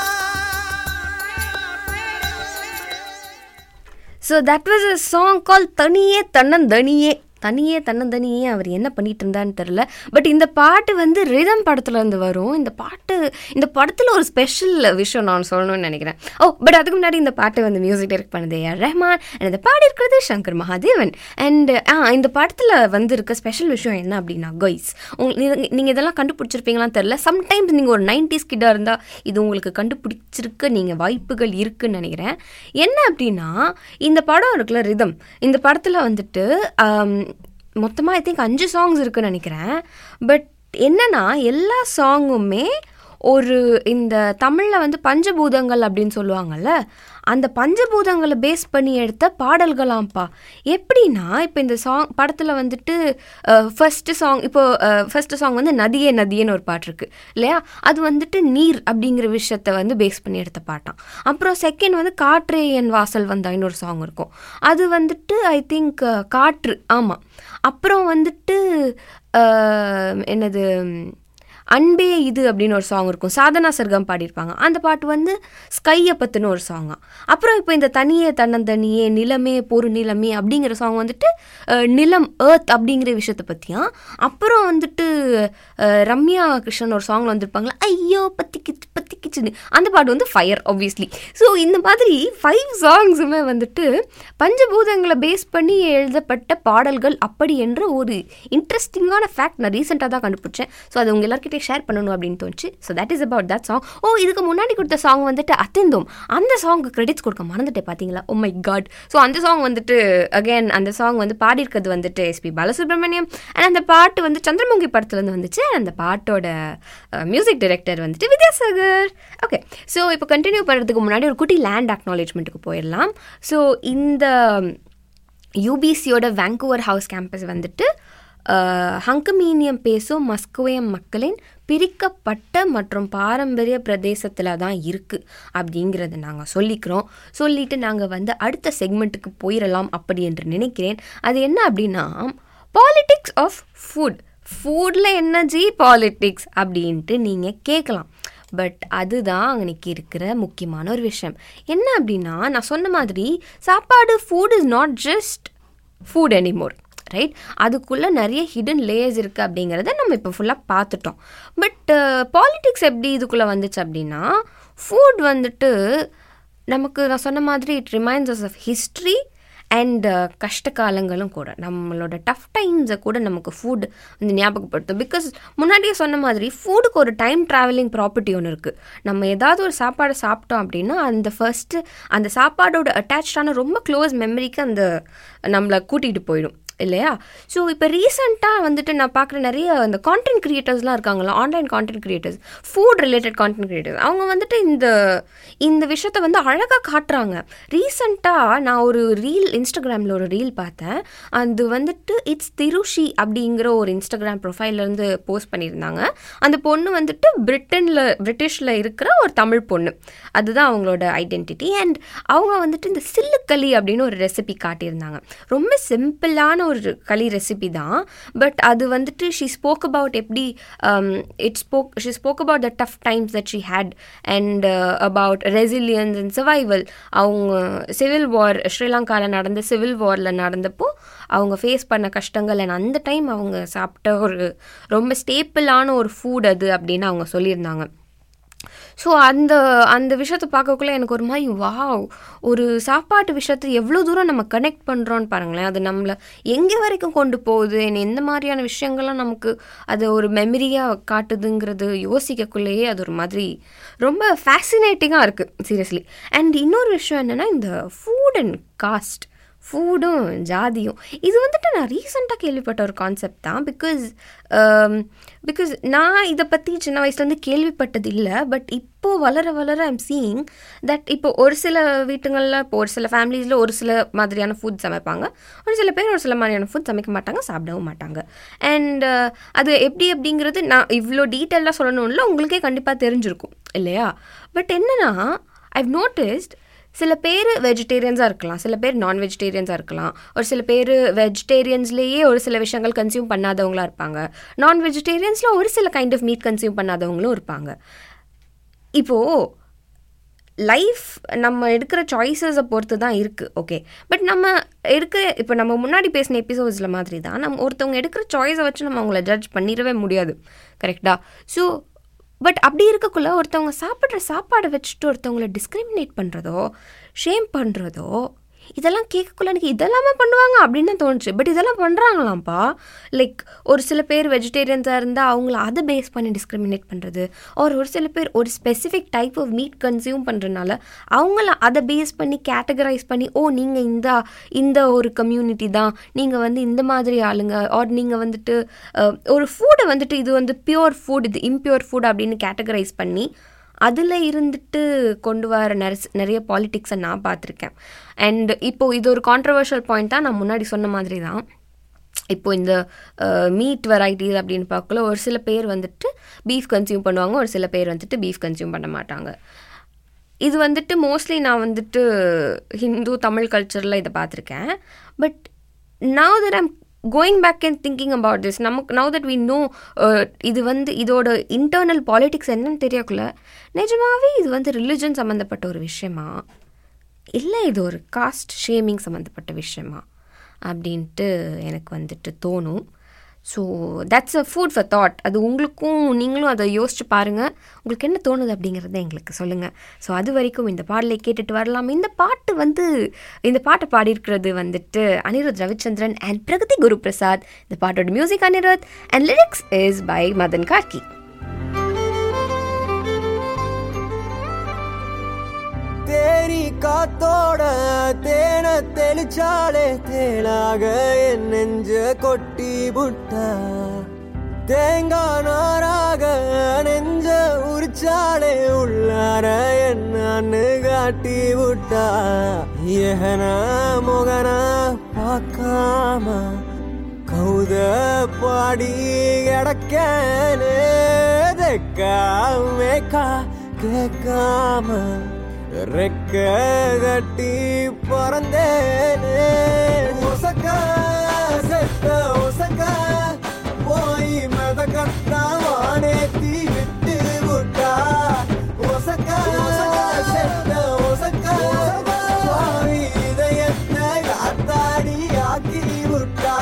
So that was a song called தனியே தன்னந்தனியே. தனியே தன்னந்தனியே அவர் என்ன பண்ணிட்டு இருந்தான்னு தெரில. பட் இந்த பாட்டு வந்து ரிதம் படத்துல இருந்து வரும். இந்த பாட்டு இந்த படத்துல ஒரு ஸ்பெஷல் விஷயம் நான் சொல்லணும்னு நினைக்கிறேன். ஓ பட் அதுக்கு முன்னாடி இந்த பாட்டு வந்து மியூசிக் டைரக்ட் பண்ணது ஏஆர் ரஹ்மான். அண்ட் இந்த பாடி இருக்கிறது சங்கர் மகாதேவன். அண்ட் இந்த படத்துல வந்து இருக்க ஸ்பெஷல் விஷயம் என்ன அப்படின்னா, கைஸ் உங்களுக்கு நீங்க இதெல்லாம் கண்டுபிடிச்சிருப்பீங்களான்னு தெரில. சம்டைம்ஸ் நீங்க ஒரு நைன்டிஸ் கிட்டா இருந்தா இது உங்களுக்கு கண்டுபிடிச்சிருக்க நீங்க வாய்ப்புகள் இருக்குன்னு நினைக்கிறேன். என்ன அப்படின்னா, இந்த படம் இருக்குல்ல ரிதம், இந்த படத்துல வந்துட்டு மொத்தமாக ஐ திங்க் அஞ்சு சாங்ஸ் இருக்குன்னு நினைக்கிறேன். பட் என்னன்னா எல்லா சாங்குமே ஒரு இந்த தமிழில் வந்து பஞ்சபூதங்கள் அப்படின்னு சொல்லுவாங்கள்ல, அந்த பஞ்சபூதங்களை பேஸ் பண்ணி எடுத்த பாடல்களாம்ப்பா. எப்படின்னா இப்போ இந்த சாங் படத்தில் வந்துட்டு ஃபஸ்ட்டு சாங் இப்போ ஃபஸ்ட்டு சாங் வந்து நதியே நதியேன்னு ஒரு பாட்டு இருக்குது இல்லையா, அது வந்துட்டு நீர் அப்படிங்கிற விஷயத்தை வந்து பேஸ் பண்ணி எடுத்த பாட்டான். அப்புறம் செகண்ட் வந்து காற்றே என் வாசல் வந்தா இன்னொரு சாங் இருக்கும், அது வந்துட்டு ஐ திங்க் காற்று. ஆமாம். அப்புறம் வந்துட்டு என்னது அன்பே இது அப்படின்னு ஒரு சாங் இருக்கும், சாதனா சர்கம் பாடியிருப்பாங்க. அந்த பாட்டு வந்து ஸ்கையை பற்றின ஒரு சாங்கா. அப்புறம் இப்போ இந்த தனியே தன்னந்தனியே நிலமே பொறு நிலமே அப்படிங்கிற சாங் வந்துட்டு நிலம் ஏர்த் அப்படிங்கிற விஷயத்தை பற்றியான். அப்புறம் வந்துட்டு ரம்யா கிருஷ்ணன் ஒரு சாங்கில் வந்துருப்பாங்களா, ஐயோ பத்திக்கிச்சு பத்திக்கிச்சுன்னு, அந்த பாட்டு வந்து ஃபயர் ஆப்வியஸ்லி. ஸோ இந்த மாதிரி ஃபைவ் சாங்ஸுமே வந்துட்டு பஞ்சபூதங்களை பேஸ் பண்ணி எழுதப்பட்ட பாடல்கள் அப்படி என்ற ஒரு இன்ட்ரெஸ்டிங்கான ஃபேக்ட் நான் ரீசெண்டாக தான் கண்டுபிடிச்சேன். ஸோ அது உங்கள் எல்லாருக்கிட்டே ஷேர் பண்ணணும் அப்படின்னு தோணுச்சு. So that is about that song. Oh இதுக்கு முன்னாடி கொடுத்த சாங் வந்துட்டு அத்திந்தோம், அந்த சாங்க்கு கிரெடிட்ஸ் கொடுக்க மறந்துட்டேன் பார்த்தீங்களா. Oh my god. ஸோ அந்த சாங் வந்துட்டு அகேன் அந்த சாங் வந்து பாடியிருக்கிறது வந்துட்டு எஸ்பி பாலசுப்ரமணியம். அண்ட் அந்த பாட்டு வந்து சந்திரமுகி படத்துலேருந்து வந்துச்சு. அந்த பாட்டோட மியூசிக் டைரக்டர் வந்துட்டு வித்யாசாகர். ஓகே, ஸோ இப்போ கண்டினியூ பண்ணுறதுக்கு முன்னாடி ஒரு குட்டி லேண்ட் அக்னாலேஜ்மெண்ட்டுக்கு போயிடலாம். ஸோ இந்த யூபிசியோட வாங்கூவர் ஹவுஸ் கேம்பஸ் வந்துட்டு ஹங்கமீனியம் பேசும் மஸ்குவேயம் மக்களின் பிரிக்கப்பட்ட மற்றும் பாரம்பரிய பிரதேசத்தில் தான் இருக்குது அப்படிங்கிறத நாங்கள் சொல்லிக்கிறோம். சொல்லிவிட்டு நாங்கள் வந்து அடுத்த செக்மெண்ட்டுக்கு போயிடலாம் அப்படி என்று நினைக்கிறேன். அது என்ன அப்படின்னா, பாலிட்டிக்ஸ் ஆஃப் ஃபுட். ஃபுட்டில் என்ன ஜி பாலிட்டிக்ஸ் அப்படின்ட்டு நீங்கள் கேட்கலாம். பட் அதுதான் அன்றைக்கி இருக்கிற முக்கியமான ஒரு விஷயம். என்ன அப்படின்னா, நான் சொன்ன மாதிரி சாப்பாடு food is not just food anymore, right? அதுக்குள்ளே நிறைய ஹிடன் லேயர்ஸ் இருக்குது அப்படிங்கிறத நம்ம இப்போ ஃபுல்லாக பார்த்துட்டோம். பட் பாலிட்டிக்ஸ் எப்படி இதுக்குள்ளே வந்துச்சு அப்படின்னா, ஃபுட் வந்துட்டு நமக்கு நான் சொன்ன மாதிரி it reminds us of history and கஷ்ட காலங்களும் கூட, நம்மளோட டஃப் டைம்ஸை கூட நமக்கு ஃபுட் வந்து ஞாபகப்படுத்தும். பிகாஸ் முன்னாடியே சொன்ன மாதிரி ஃபுட்டுக்கு ஒரு டைம் ட்ராவலிங் ப்ராப்பர்ட்டி ஒன்று இருக்குது. நம்ம ஏதாவது ஒரு சாப்பாடை சாப்பிட்டோம் அப்படின்னா அந்த ஃபர்ஸ்ட்டு அந்த சாப்பாடோட அட்டாச்சான ரொம்ப க்ளோஸ் மெமரிக்கு அந்த நம்மளை கூட்டிகிட்டு போயிடும் இல்லையா? ஸோ இப்போ ரீசெண்டாக வந்துட்டு நான் பார்க்குற நிறைய அந்த கான்டென்ட் க்ரியேட்டர்ஸ்லாம் இருக்காங்களா, online content creators, food related content creators, அவங்க வந்துட்டு இந்த இந்த விஷயத்தை வந்து அழகாக காட்டுறாங்க. ரீசெண்டாக நான் ஒரு ரீல் இன்ஸ்டாகிராமில் ஒரு ரீல் பார்த்தேன். அது வந்துட்டு இட்ஸ் திருஷி அப்படிங்கிற ஒரு இன்ஸ்டாகிராம் ப்ரொஃபைல்லேருந்து போஸ்ட் பண்ணியிருந்தாங்க. அந்த பொண்ணு வந்துட்டு பிரிட்டனில் பிரிட்டிஷில் இருக்கிற ஒரு தமிழ் பொண்ணு, அதுதான் அவங்களோட ஐடென்டிட்டி. அண்ட் அவங்க வந்துட்டு இந்த சில்லுக்களி அப்படின்னு ஒரு ரெசிபி காட்டியிருந்தாங்க. ரொம்ப சிம்பிளான ஒரு களி ரெசிபி தான். பட் அது வந்துட்டு ஷீ ஸ்போக் அபவுட் எப்படி it spoke she spoke about the tough times that she had and about resilience and survival. அவங்க சிவில் வார், ஸ்ரீலங்காவில் நடந்த சிவில் வாரில் நடந்தப்போ அவங்க ஃபேஸ் பண்ண கஷ்டங்கள் அண்ட் அந்த டைம் அவங்க சாப்பிட்ட ஒரு ரொம்ப ஸ்டேப்பிளான ஒரு ஃபுட் அது அப்படின்னு அவங்க சொல்லியிருந்தாங்க. ஸோ அந்த அந்த விஷயத்தை பார்க்கக்குள்ளே எனக்கு ஒரு மாதிரி வாவ், ஒரு சாப்பாட்டு விஷயத்தை எவ்வளோ தூரம் நம்ம கனெக்ட் பண்ணுறோன்னு பாருங்களேன். அது நம்மளை எங்கே வரைக்கும் கொண்டு போகுது, எந்த மாதிரியான விஷயங்கள்லாம் நமக்கு அது ஒரு மெமரியாக காட்டுதுங்கிறது யோசிக்கக்குள்ளேயே அது ஒரு மாதிரி ரொம்ப ஃபேசினேட்டிங்காக இருக்குது சீரியஸ்லி. அண்ட் இன்னொரு விஷயம் என்னென்னா, இந்த ஃபுட் அண்ட் காஸ்ட், ஃபுட்டும் ஜாதியும், இது வந்துட்டு நான் ரீசெண்டாக கேள்விப்பட்ட ஒரு கான்செப்ட் தான். பிகாஸ் பிகாஸ் நான் இதை பற்றி சின்ன வயசுலேருந்து கேள்விப்பட்டது இல்லை. பட் இப்போது வளர வளர ஐம் சீயிங் தட் இப்போ ஒரு சில வீட்டுங்களில், இப்போ ஒரு சில ஃபேமிலிஸில் ஒரு சில மாதிரியான ஃபுட் சமைப்பாங்க, ஒரு சில பேர் ஒரு சில மாதிரியான ஃபுட் சமைக்க மாட்டாங்க, சாப்பிடவும் மாட்டாங்க. அண்ட் அது எப்படி அப்படிங்கிறது நான் இவ்வளோ டீட்டெயிலாக சொல்லணும்ல, உங்களுக்கே கண்டிப்பாக தெரிஞ்சிருக்கும் இல்லையா? பட் என்னென்னா, ஐவ் நோட்டிஸ்ட் சில பேர் வெஜிடேரியன்ஸாக இருக்கலாம், சில பேர் நான் வெஜிடேரியன்ஸாக இருக்கலாம், ஒரு சில பேர் வெஜிடேரியன்ஸ்லேயே ஒரு சில விஷயங்கள் கன்சியூம் பண்ணாதவங்களாக இருப்பாங்க, நான் வெஜிடேரியன்ஸில் ஒரு சில கைண்ட் ஆஃப் மீட் கன்சியூம் பண்ணாதவங்களும் இருப்பாங்க. இப்போது லைஃப் நம்ம எடுக்கிற சாய்ஸஸை பொறுத்து தான் இருக்குது, ஓகே. பட் நம்ம எடுக்கிற இப்போ நம்ம முன்னாடி பேசின எபிசோட்ஸில் மாதிரி தான் நம்ம ஒருத்தவங்க எடுக்கிற சாய்ஸை வச்சு நம்ம அவங்கள ஜட்ஜ் பண்ணிடவே முடியாது, கரெக்டாக? ஸோ பட் அப்படி இருக்கக்குள்ள ஒருத்தவங்க சாப்பிட்ற சாப்பாடை வச்சுட்டு ஒருத்தவங்களை டிஸ்கிரிமினேட் பண்ணுறதோ, ஷேம் பண்ணுறதோ, இதெல்லாம் கேட்கக்குள்ள எனக்கு இதெல்லாமே பண்ணுவாங்க அப்படின்னு தான் தோணுச்சு. பட் இதெல்லாம் பண்ணுறாங்களாம்ப்பா. லைக் ஒரு சில பேர் வெஜிடேரியன்ஸாக இருந்தால் அவங்கள அதை பேஸ் பண்ணி டிஸ்கிரிமினேட் பண்ணுறது, ஒரு ஒரு சில பேர் ஒரு specific type of meat consume பண்ணுறதுனால அவங்கள அதை பேஸ் பண்ணி கேட்டகரைஸ் பண்ணி, ஓ நீங்கள் இந்த இந்த ஒரு கம்யூனிட்டி தான், நீங்கள் வந்து இந்த மாதிரி ஆளுங்க, ஆர் நீங்கள் வந்துட்டு ஒரு ஃபுட்டை வந்துட்டு இது வந்து பியூர் ஃபுட், இது இம்பியூர் ஃபுட் அப்படின்னு கேட்டகரைஸ் பண்ணி அதில் இருந்துட்டு கொண்டு வர நிறைய நிறைய பாலிட்டிக்ஸை நான் பார்த்துருக்கேன். அண்ட் இப்போது இது ஒரு கான்ட்ரவர்ஷியல் பாயிண்ட் தான். நான் முன்னாடி சொன்ன மாதிரி தான், இப்போது இந்த மீட் வெரைட்டிஸ் அப்படின்னு பார்க்கல ஒரு சில பேர் வந்துட்டு பீஃப் கன்சியூம் பண்ணுவாங்க, ஒரு சில பேர் வந்துட்டு பீஃப் கன்சியூம் பண்ண மாட்டாங்க. இது வந்துட்டு மோஸ்ட்லி நான் வந்துட்டு ஹிந்து தமிழ் கல்ச்சரில் இதை பார்த்துருக்கேன். But now that I'm going back and thinking about this, நமக்கு நவ் தட் வி நோ இது வந்து இதோட இன்டர்னல் பாலிட்டிக்ஸ் என்னன்னு தெரியக்குள்ள, நிஜமாகவே இது வந்து ரிலிஜன் சம்மந்தப்பட்ட ஒரு விஷயமா இல்லை இது ஒரு காஸ்ட் ஷேமிங் சம்மந்தப்பட்ட விஷயமா அப்படின்ட்டு எனக்கு வந்துட்டு தோணும். So that's a food for thought. அது உங்களுக்கும், நீங்களும் அதை யோசிச்சு பாருங்கள், உங்களுக்கு என்ன தோணுது அப்படிங்கிறத எங்களுக்கு சொல்லுங்கள். ஸோ அது வரைக்கும் இந்த பாடலை கேட்டுட்டு வரலாம். இந்த பாட்டு வந்து இந்த பாட்டை பாடியிருக்கிறது வந்துட்டு அனிருத் ரவிச்சந்திரன் அண்ட் பிரகதி குரு பிரசாத். இந்த பாட்டோட music Anirudh and lyrics is by Madhan Karky. தேனி காத்தோட தேன தெளிச்சாலே தேனாக என் நெஞ்ச கொட்டி புட்டா, தேங்காய் நாராக நெஞ்ச உரிச்சாலே உள்ளார என்னன்னு காட்டி விட்டா, ஏன முகன பார்க்காம கௌத பாடி கிடக்கனே தெக்காமேக்கா கேட்காம ரெக்க கட்டி பறந்தேனே ஒசக்கா செத்த ஒசக்கா போய் மெதக்கத்தா வானேத்தி விட்டு விட்டா ஒசக்கா செத்த ஒசக்கா போய் இதயத்தை காத்தாடி ஆக்கி விட்டா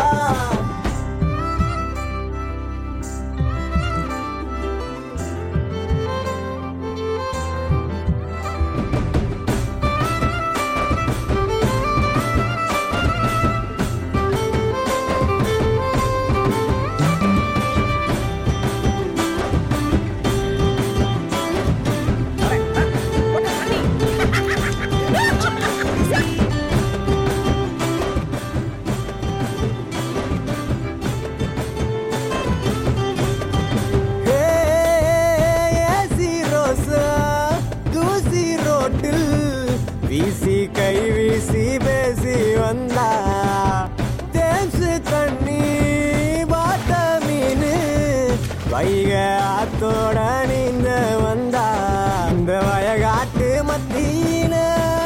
வீசி கை வீசி பேசி வந்தா தேம்சு தண்ணி பாத்த மீன் வைக ஆத்தோட நீந்த வந்தா இந்த வயகாட்டு மத்தியில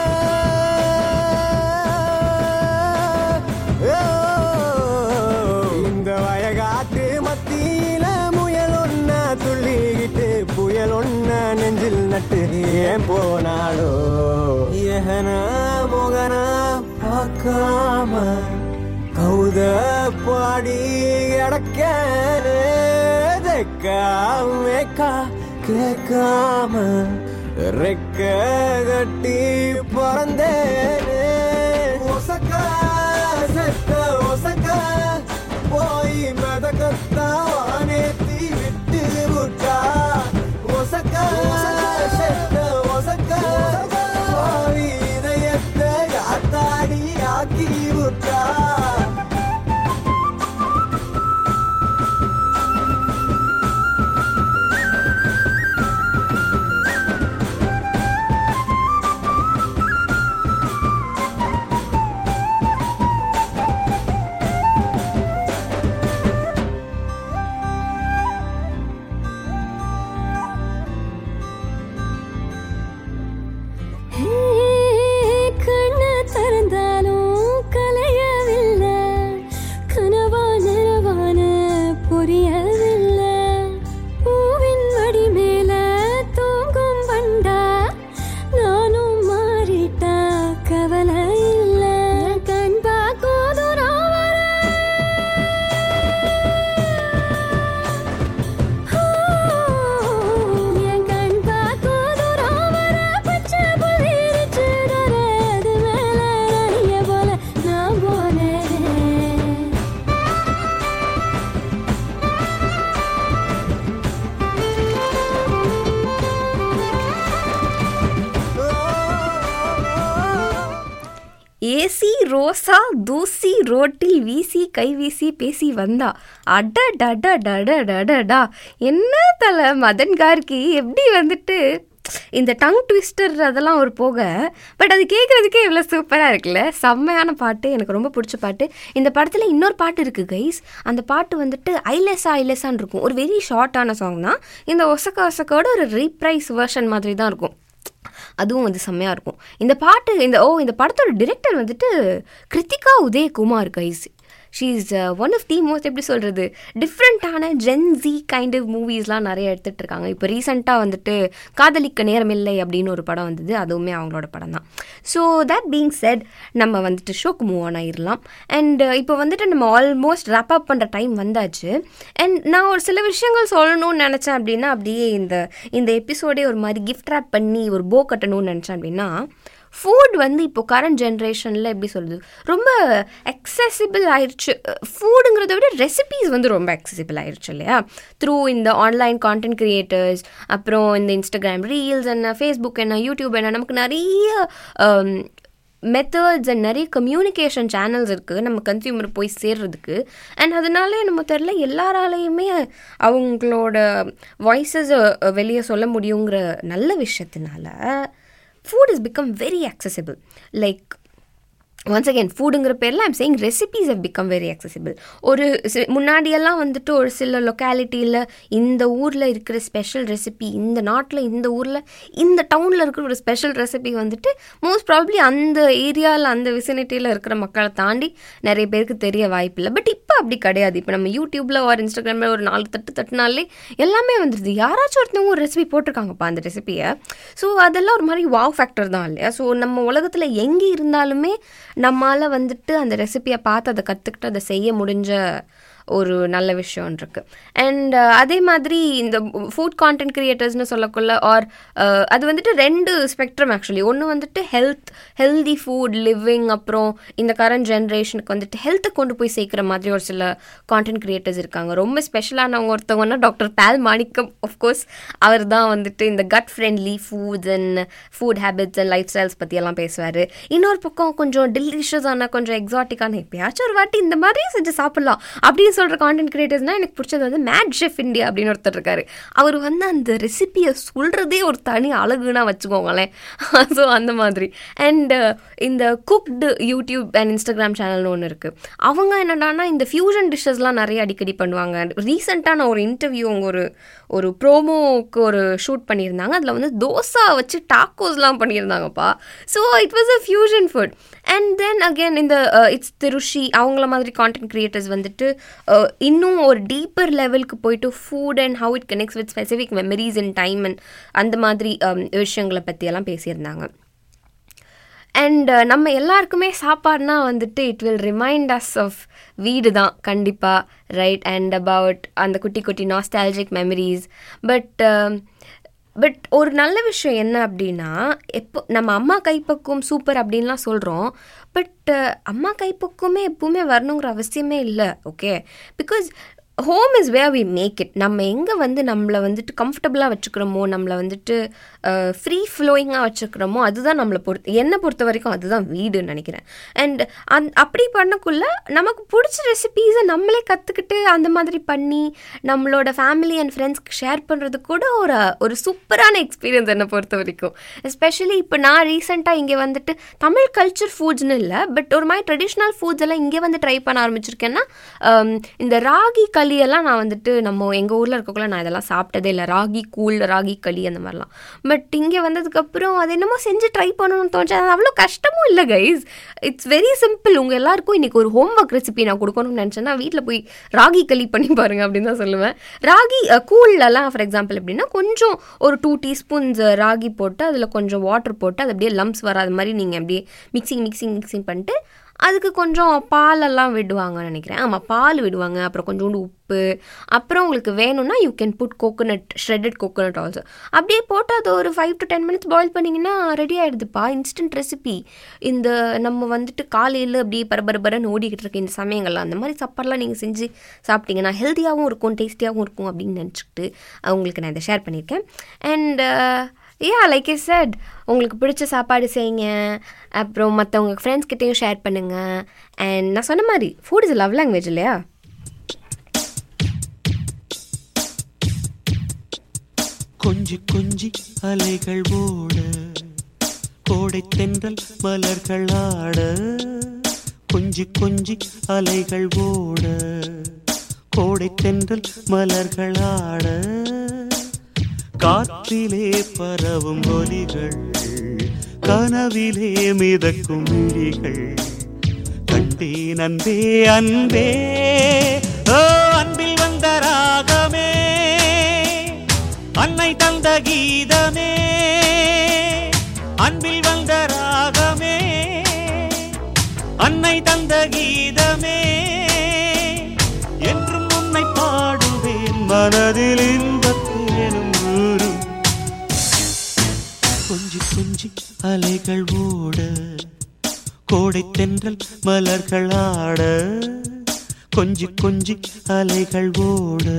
இந்த வயகாட்டு மத்தியில முயல் ஒன்ன துள்ளிக்கிட்டு புயல் ஒன்ன நெஞ்சில் நட்டு ஏன் போனாலோ ஏகனா மோகனா பார்க்காம கௌத பாடி கிடக்கேக்கா கேட்காம ரெக்க கட்டி பறந்தேனே ஒசக்கா செத்த ஒசக்கா போய் மெதக்கத்தா வானேத்தி விட்டு விட்டா ஒசக்கா செத்த ஒசக்கா போய் இதயத்தை காத்தாடி ஆக்கி விட்டா ஏசி ரோசா தூசி ரோட்டில் வீசி கை வீசி பேசி வந்தா அட டட டட டடடா என்ன தலை மதன் கார்கி எப்படி வந்துட்டு இந்த டங் ட்விஸ்டர் அதெல்லாம் ஒரு போக பட் அது கேட்குறதுக்கே இவ்வளோ சூப்பராக இருக்குல்ல. செம்மையான பாட்டு, எனக்கு ரொம்ப பிடிச்ச பாட்டு. இந்த படத்தில் இன்னொரு பாட்டு இருக்குது கைஸ். அந்த பாட்டு வந்துட்டு ஐலெஸா ஐலெஸான்னு இருக்கும். ஒரு வெரி ஷார்ட்டான சாங் தான். இந்த ஒசக்க ஒசக்கோட ஒரு ரீப்ரைஸ் வெர்ஷன் மாதிரி தான் இருக்கும். அதுவும் வந்து செம்மையாக இருக்கும் இந்த பாட்டு. இந்த ஓ இந்த படத்தோட டிரெக்டர் வந்துட்டு Kiruthiga Udhayakumar guys. She is one of the most எப்படி சொல்கிறது டிஃப்ரெண்ட்டான ஜென்ஸி கைண்ட் ஆஃப் மூவிஸ்லாம் நிறைய எடுத்துகிட்டு இருக்காங்க. இப்போ ரீசெண்டாக வந்துட்டு காதலிக்க நேரமில்லை அப்படின்னு ஒரு படம் வந்தது, அதுவுமே அவங்களோட படம் தான். ஸோ தட் பீங் செட் நம்ம வந்துட்டு ஷோக்கு மூவ் ஆன் ஆகிடலாம். அண்ட் இப்போ வந்துட்டு நம்ம ஆல்மோஸ்ட் ரேப் அப் பண்ணுற டைம் வந்தாச்சு. அண்ட் நான் ஒரு சில விஷயங்கள் சொல்லணும்னு நினச்சேன் அப்படின்னா, அப்படியே இந்த இந்த எபிசோடே ஒரு மாதிரி கிஃப்ட் ரேப் பண்ணி ஒரு போ கட்டணும்னு நினச்சேன் அப்படின்னா, ஃபுட் வந்து இப்போ கரண்ட் ஜென்ரேஷனில் எப்படி சொல்கிறது ரொம்ப அக்சசிபிள் ஆயிடுச்சு. ஃபுட்டுங்கிறத விட ரெசிபீஸ் வந்து ரொம்ப அக்சசிபிள் ஆயிடுச்சு இல்லையா, த்ரூ இந்த ஆன்லைன் கான்டென்ட் க்ரியேட்டர்ஸ், அப்புறம் இந்த இன்ஸ்டாகிராம் ரீல்ஸ் என்ன, ஃபேஸ்புக் என்ன, யூடியூப் என்ன, நமக்கு நிறைய மெத்தட்ஸ் அண்ட் நிறைய கம்யூனிகேஷன் சேனல்ஸ் இருக்குது நம்ம கன்சியூமர் போய் சேர்றதுக்கு. அண்ட் அதனாலே நம்ம தெரில எல்லாராலையுமே அவங்களோட வாய்ஸஸை வெளியே சொல்ல முடியுங்கிற நல்ல விஷயத்தினால food has become very accessible. Like once again ஃபுட்டுங்கிற பேரில் I'm saying recipes have become very accessible. ஒரு முன்னாடியெல்லாம் வந்துட்டு ஒரு சில லொக்காலிட்டியில் இந்த ஊரில் இருக்கிற ஸ்பெஷல் ரெசிபி, இந்த நாட்டில் இந்த ஊரில் இந்த டவுனில் இருக்கிற ஒரு ஸ்பெஷல் ரெசிபி வந்துட்டு மோஸ்ட் ப்ராபப்ளி அந்த ஏரியாவில் அந்த விசினிட்டியில் இருக்கிற மக்களை தாண்டி நிறைய பேருக்கு தெரிய வாய்ப்பில்லை. பட் இப்போ அப்படி கிடையாது. இப்போ நம்ம யூடியூப்பில் ஒரு இன்ஸ்டாகிராமில் ஒரு நாலு தட்டு தட்டுனாலே எல்லாமே வந்துடுது. யாராச்சும் ஒருத்தவங்க ஒரு ரெசிபி போட்டிருக்காங்கப்பா அந்த ரெசிபியை. ஸோ அதெல்லாம் ஒரு மாதிரி வாவ் ஃபேக்டர் தான் இல்லையா? ஸோ நம்ம உலகத்தில் எங்கே இருந்தாலுமே நம்மளால் வந்துட்டு அந்த ரெசிபியை பார்த்து அதை கற்றுக்கிட்டு அதை செய்ய முடிஞ்ச ஒரு நல்ல விஷயம் இருக்குது. அண்ட் அதே மாதிரி இந்த ஃபுட் கான்டென்ட் க்ரியேட்டர்ஸ்னு சொல்லக்குள்ள ஆர் அது வந்துட்டு ரெண்டு ஸ்பெக்ட்ரம் ஆக்சுவலி. ஒன்று வந்துட்டு ஹெல்த் ஹெல்தி ஃபுட் லிவிங், அப்புறம் இந்த கரண்ட் ஜென்ரேஷனுக்கு வந்துட்டு ஹெல்த்தை கொண்டு போய் சேர்க்குற மாதிரி ஒரு சில கான்டென்ட் க்ரியேட்டர்ஸ் இருக்காங்க. ரொம்ப ஸ்பெஷலானவங்க ஒருத்தவங்கன்னா டாக்டர் பால் மாணிக்கம். ஆஃப்கோர்ஸ் அவர் தான் வந்துட்டு இந்த gut friendly foods and food habits and lifestyles பற்றியெல்லாம் பேசுவார். இன்னொரு பக்கம் கொஞ்சம் டெலிஷியஸான கொஞ்சம் எக்ஸாட்டிக்கான எப்பயாச்சும் ஒரு வாட்டி இந்த மாதிரியும் செஞ்சு சாப்பிட்லாம் அப்படின்னு சொல்கிற கான்டென்ட் கிரியேட்டர்ஸ்னால் எனக்கு பிடிச்சது வந்து மேட் ஷெஃப் இந்தியா அப்படின்னு ஒருத்தர் இருக்காரு. அவர் வந்து அந்த ரெசிபியை சொல்கிறதே ஒரு தனி அழகுன்னா வச்சுக்கோங்களேன். ஸோ அந்த மாதிரி. அண்ட் இந்த குக்டு யூடியூப் அண்ட் இன்ஸ்டாகிராம் சேனல்னு ஒன்று இருக்குது. அவங்க என்னடானா இந்த ஃபியூஷன் டிஷ்ஷஸ்லாம் நிறைய அடிக்கடி பண்ணுவாங்க. ரீசெண்டாக நான் ஒரு இன்டர்வியூ அவங்க ஒரு ஒரு ப்ரோமோக்கு ஒரு ஷூட் பண்ணியிருந்தாங்க. அதில் வந்து தோசை வச்சு டாக்கோஸ்லாம் பண்ணியிருந்தாங்கப்பா. So it was a fusion food. And then again இந்த இட்ஸ் திருஷி அவங்கள மாதிரி கான்டென்ட் கிரியேட்டர்ஸ் வந்துட்டு இன்னும் ஒரு டீப்பர் லெவலுக்கு போயிட்டு food and how it connects with specific memories in time and அந்த மாதிரி விஷயங்களை பற்றியெல்லாம் பேசியிருந்தாங்க. அண்ட் நம்ம எல்லாருக்குமே சாப்பாடுனா வந்துட்டு it will remind us of வீடு தான் கண்டிப்பாக, ரைட்? அண்ட் அபவுட் அந்த குட்டி குட்டி நாஸ்டாலஜிக் மெமரிஸ். பட் பட் ஒரு நல்ல விஷயம் என்ன அப்படின்னா, எப்போ நம்ம அம்மா கைப்பக்குவம் சூப்பர் அப்படின்லாம் சொல்கிறோம். பட் அம்மா கைப்பக்குவமே எப்பவுமே வரணுங்கிற அவசியமே இல்லை. Okay, because home is where we make it. நம்ம எங்கே வந்து நம்மளை வந்துட்டு கம்ஃபர்டபுளாக வச்சுக்கிறோமோ, நம்மளை வந்துட்டு ஃப்ரீ ஃப்ளோயிங்காக வச்சுக்கிறோமோ, அதுதான் நம்மளை பொறுத்து என்னை பொறுத்த வரைக்கும் அதுதான் வீடுன்னு நினைக்கிறேன். அண்ட் அந் அப்படி பண்ணக்குள்ள நமக்கு பிடிச்ச ரெசிபீஸை நம்மளே கற்றுக்கிட்டு அந்த மாதிரி பண்ணி நம்மளோட ஃபேமிலி அண்ட் ஃப்ரெண்ட்ஸ்க்கு ஷேர் பண்ணுறது கூட ஒரு ஒரு சூப்பரான எக்ஸ்பீரியன்ஸ் என்னை பொறுத்த வரைக்கும். எஸ்பெஷலி இப்போ நான் ரீசெண்டாக இங்கே வந்துட்டு தமிழ் கல்ச்சர் ஃபுட்ஸ்னு இல்லை, பட் ஒரு மாதிரி ட்ரெடிஷ்னல் ஃபுட்ஸ் எல்லாம் இங்கே வந்து ட்ரை பண்ண ஆரம்பிச்சிருக்கேன்னா, இந்த ராகி களியெல்லாம் நான் வந்துட்டு நம்ம எங்கள் ஊரில் இருக்கக்குள்ள நான் இதெல்லாம் சாப்பிட்டதே இல்லை. ராகி கூழ், ராகி களி அந்த மாதிரிலாம். பட் இங்கே வந்ததுக்கப்புறம் அது என்னமோ செஞ்சு ட்ரை பண்ணணும்னு தோணுச்சு. அது அவ்வளோ கஷ்டமும் இல்லை கைஸ். It's very simple. உங்கள் எல்லாருக்கும் இன்றைக்கி ஒரு ஹோம் ஒர்க் ரெசிபி நான் கொடுக்கணும்னு நினச்சேன்னா வீட்டில் போய் ராகி களி பண்ணி பாருங்க அப்படின்னு தான் சொல்லுவேன். ராகி கூழ்லலாம் ஃபார் எக்ஸாம்பிள் எப்படின்னா, கொஞ்சம் ஒரு டூ டீஸ்பூன்ஸ் ராகி போட்டு அதில் கொஞ்சம் வாட்டர் போட்டு அது அப்படியே லம்ஸ் வராத மாதிரி நீங்கள் அப்படியே மிக்சிங் மிக்சிங் மிக்சிங் பண்ணிட்டு அதுக்கு கொஞ்சம் பாலெல்லாம் விடுவாங்கன்னு நினைக்கிறேன். ஆமாம், பால் விடுவாங்க. அப்புறம் கொஞ்சோண்டு உப்பு, அப்புறம் உங்களுக்கு வேணும்னா you can put coconut, shredded coconut also. அப்படியே போட்டு அது ஒரு five to ten minutes boil பண்ணிங்கன்னா ரெடி ஆகிடுதுப்பா. Instant recipe. இந்த நம்ம வந்துட்டு காலையில் அப்படியே பரபரபரன்னு ஓடிக்கிட்டு இருக்க இந்த சமயங்கள்லாம் அந்த மாதிரி சாப்பாடெலாம் நீங்கள் செஞ்சு சாப்பிட்டீங்கன்னா ஹெல்த்தியாகவும் இருக்கும், டேஸ்டியாகவும் இருக்கும் அப்படின்னு நினச்சிக்கிட்டு அவங்களுக்கு நான் இதை ஷேர் பண்ணியிருக்கேன். And yeah, like I said, உங்களுக்கு பிடிச்ச சாப்பாடு செய்யுங்க, அப்புறம் மற்றவங்க ஃப்ரெண்ட்ஸ் கிட்டேயும் ஷேர் பண்ணுங்கள். அண்ட் நான் சொன்ன மாதிரி ஃபுட் இஸ் லவ் லாங்குவேஜ் இல்லையா? கொஞ்சி கொஞ்சி அலைகள் ஓட, கோடை தென்றல் மலர்கள் ஆட. கொஞ்சி கொஞ்சி அலைகள் ஓட, கோடை தென்றல் மலர்கள் ஆட. காற்றிலே பரவும் ஒலிகள், கனவிலே மிதக்கும் விழிகள். கண்டேன் அன்பே அன்பே, ஓ அன்பில் வந்த ராகமே, அன்னை தந்த கீதமே. அன்பில் வந்த ராகமே, அன்னை தந்த கீதமே. என்றும் உன்னை பாடுவேன், மனதில் இன்பத்தேனும் ஊரும். கொஞ்சி கொஞ்சி அலைகள் ஓட, கோடை தென்றல் மலர்கள் ஆட. கொஞ்சி கொஞ்சி அலைகள் ஓட.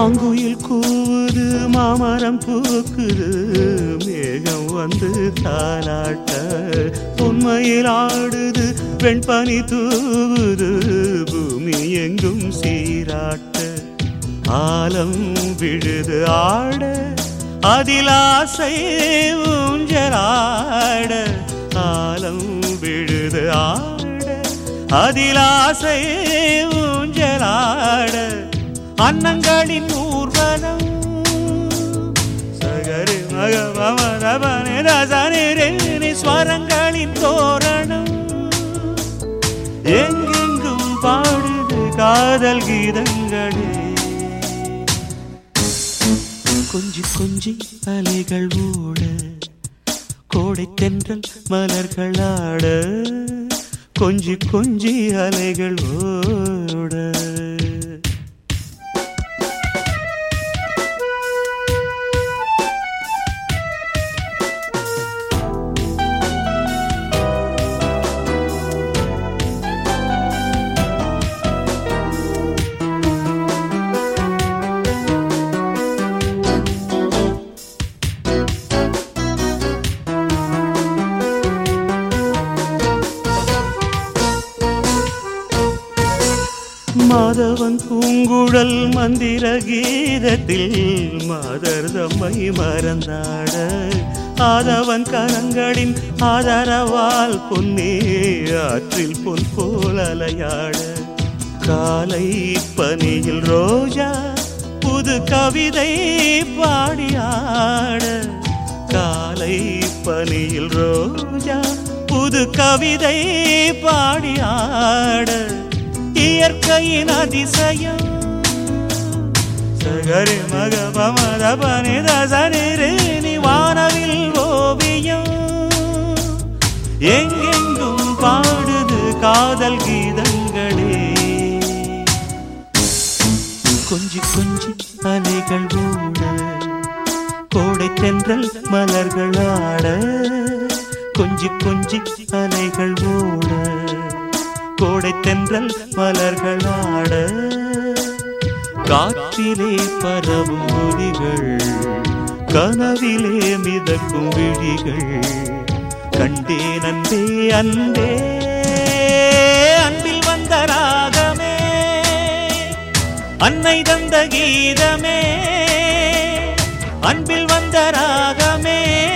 மாங்குயில் கூவுது மாமரம் பூக்குது மேகம் வந்து தாலாட்ட உண்மையில் ஆடுது வெண்பனி தூவுது பூமி எங்கும் சீராட்ட ஆலம் விழுது ஆட அதில் ஆசை ஊஞ்சலாட ஆலம் விழுது ஆட அதில் ஆசை ஊஞ்சலாட அன்னங்களின் ஊர்வலம் சகரி மகமரபனே ரசனி ஸ்வரங்களின் தோரணம் எங்கெங்கும் பாடுது காதல் கீதங்களே கொஞ்சி கொஞ்சி அலைகள் ஓட கோடை தென்றல் மலர்கள் ஆட கொஞ்சி கொஞ்சி அலைகள் ஓட மாதவன் பூங்குழல் மந்திர கீதத்தில் மாதர் தம்மை மறந்தாட ஆதவன் கரங்களின் ஆதரவால் பொன்னே ஆற்றில் பொன் போல் அலையாட காலை பனியில் ரோஜா புது கவிதை பாடியாட காலை பனியில் ரோஜா புது கவிதை பாடியாட இயற்கையின் அதிசயம் சகரி மகபமரபனி தசனி வானவில் ஓவியம் எங்கெங்கும் பாடுது காதல் கீதங்களே கொஞ்சி கொஞ்சி அலைகள் ஓட கோடை தென்றல் மலர்கள் ஆட கொஞ்சி கொஞ்சி அலைகள் ஓட கோடை தென்றல் மலர்கள் ஆட காற்றிலே பரவும் ஒலிகள் கனவிலே மிதக்கும் விழிகள் கண்டேன் அன்பே அன்பே அன்பில் வந்த ராகமே அன்னை தந்த கீதமே அன்பில் வந்த ராகமே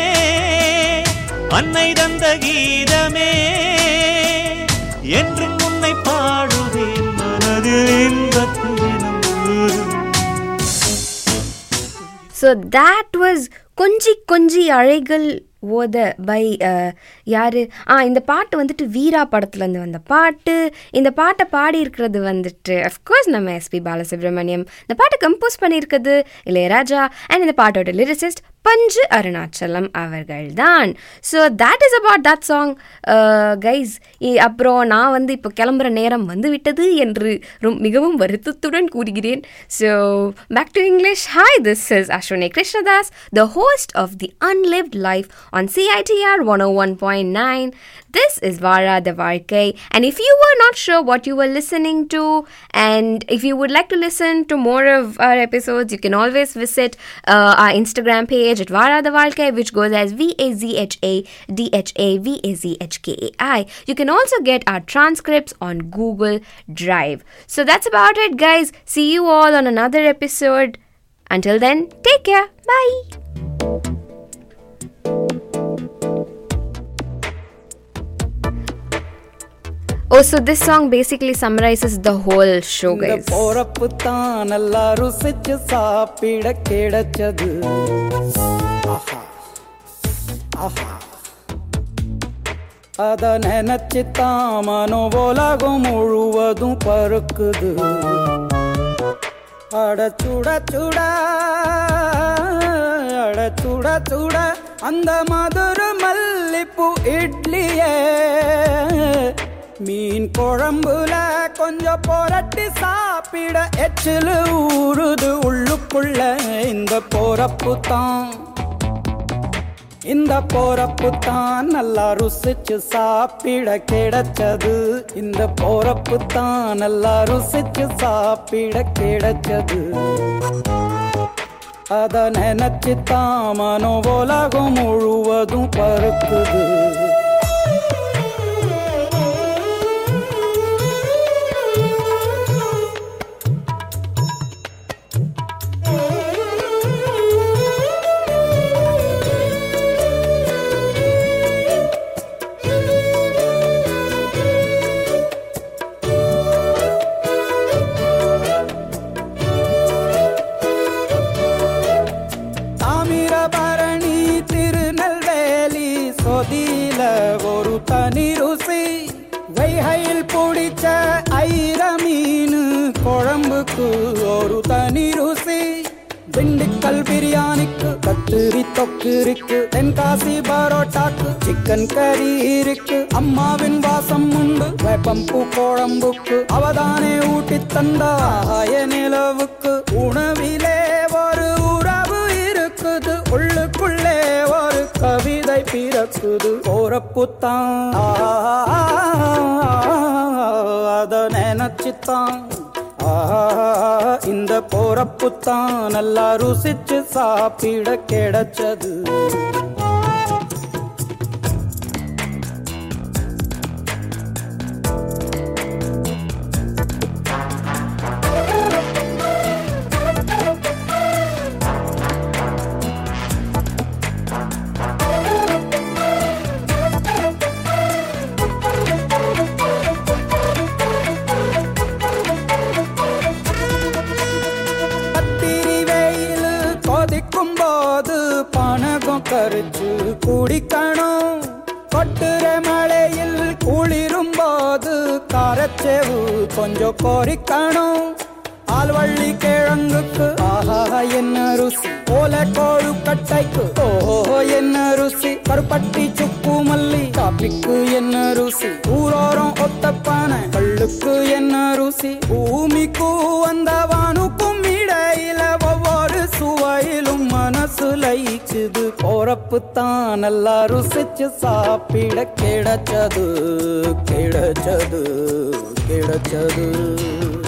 அன்னை தந்த கீதமே என்று உன்னை பாடுவேன் மனதில் இன்பத்தினம். So that was கொஞ்சி கொஞ்சி அழைகள் ஓத பை யாரு ஆ இந்த பாட்டு வந்துட்டு வீரா படத்துலேருந்து வந்த பாட்டு. இந்த பாட்டை பாடியிருக்கிறது வந்துட்டு அஃப்கோர்ஸ் நம்ம எஸ்பி பாலசுப்ரமணியம். இந்த பாட்டை கம்போஸ் பண்ணியிருக்கிறது இளையராஜா. அண்ட் இந்த பாட்டோட லிரிசிஸ்ட் பஞ்சு அருணாச்சலம் அவர்கள் தான். So that is about that song guys. அப்புறம் நான் வந்து இப்போ கிளம்புற நேரம் வந்து விட்டது என்று மிகவும் வருத்தத்துடன் கூறுகிறேன். So back to English. Hi, this is Ashwini Krishnadas, the host of the unlived life on C I T R one oh one point nine. This is Vara the Varkai. And if you were not sure what you were listening to, and if you would like to listen to more of our episodes, you can always visit uh, our Instagram page at Vara the Varkai, which goes as V A Z H A D H A V A Z H K A I. You can also get our transcripts on Google Drive. So that's about it, guys. See you all on another episode. Until then, take care. Bye. Oh, so this song basically summarizes the whole show, guys. போறப்பு தான் நல்லா ருசிச்சு சாப்பிட கிடைச்சது. ஆஹா ஆஹா அத நினைச்சு தான் மனோ உலகம் முழுவதும் பருக்குது. அட சுட சுட அட சுட சுட அந்த மதுர மல்லிப்பூ இட்லியே மீன் குழம்புல கொஞ்சம் புரட்டி சாப்பிட எச்சிலு ஊறுது உள்ளுக்குள்ள. இந்த போறப்பு தான் இந்த போறப்பு தான் நல்லா ருசிச்சு சாப்பிட கிடைச்சது. இந்த போறப்பு தான் நல்லா ருசிச்சு சாப்பிட கிடைச்சது. அத நினைச்சு தான் மனோ உலகம் முழுவதும் பருக்குது. ஒரு தனி ருசி வைகையில் பிடிச்ச ஐர மீன் குழம்புக்கு ஒரு தனி ருசி. திண்டுக்கல் பிரியாணிக்கு கத்திரி தொக்கு இருக்கு. தென்காசி பரோட்டாக்கு சிக்கன் கறி இருக்கு. அம்மாவின் வாசம் உண்டு வேப்பம்பூ குழம்புக்கு. அவதானே ஊட்டி தந்தாய நிலவுக்கு. உணவிலே ஒரு உறவு இருக்குது. உள்ளுக்குள்ளே ஒரு கவிதை பிறக்குது. போறப்புத்தான் அத நினைச்சுத்தான் இந்த போறப்புத்தான் நல்லா ருசிச்சு சாப்பிட கிடைச்சது. போது பணகம் கரிச்சு குடிக்கணும். கொட்டுற மழையில் குளிரும் போது காரச்சேவு கொஞ்சம் பொறிக்கணும். ஆல்வள்ளி கிழங்குக்கு ஆஹா என்ன ருசி. ஓலை கோழு கட்டைக்கு ஓஹோ என்ன ருசி. கருப்பட்டி சுக்கு மல்லி காப்பிக்கு என்ன ருசி. ஊரோரம் ஒத்தப்பான கள்ளுக்கு என்ன ருசி. பூமிக்கு வந்தவானுக்கும் இடையில ஒவ்வொரு சுவையிலும் மனசு லயிச்சுது. போறப்புத்தான் நல்லா ருசிச்சு சாப்பிட கிடைச்சது கிடைச்சது கிடைச்சது.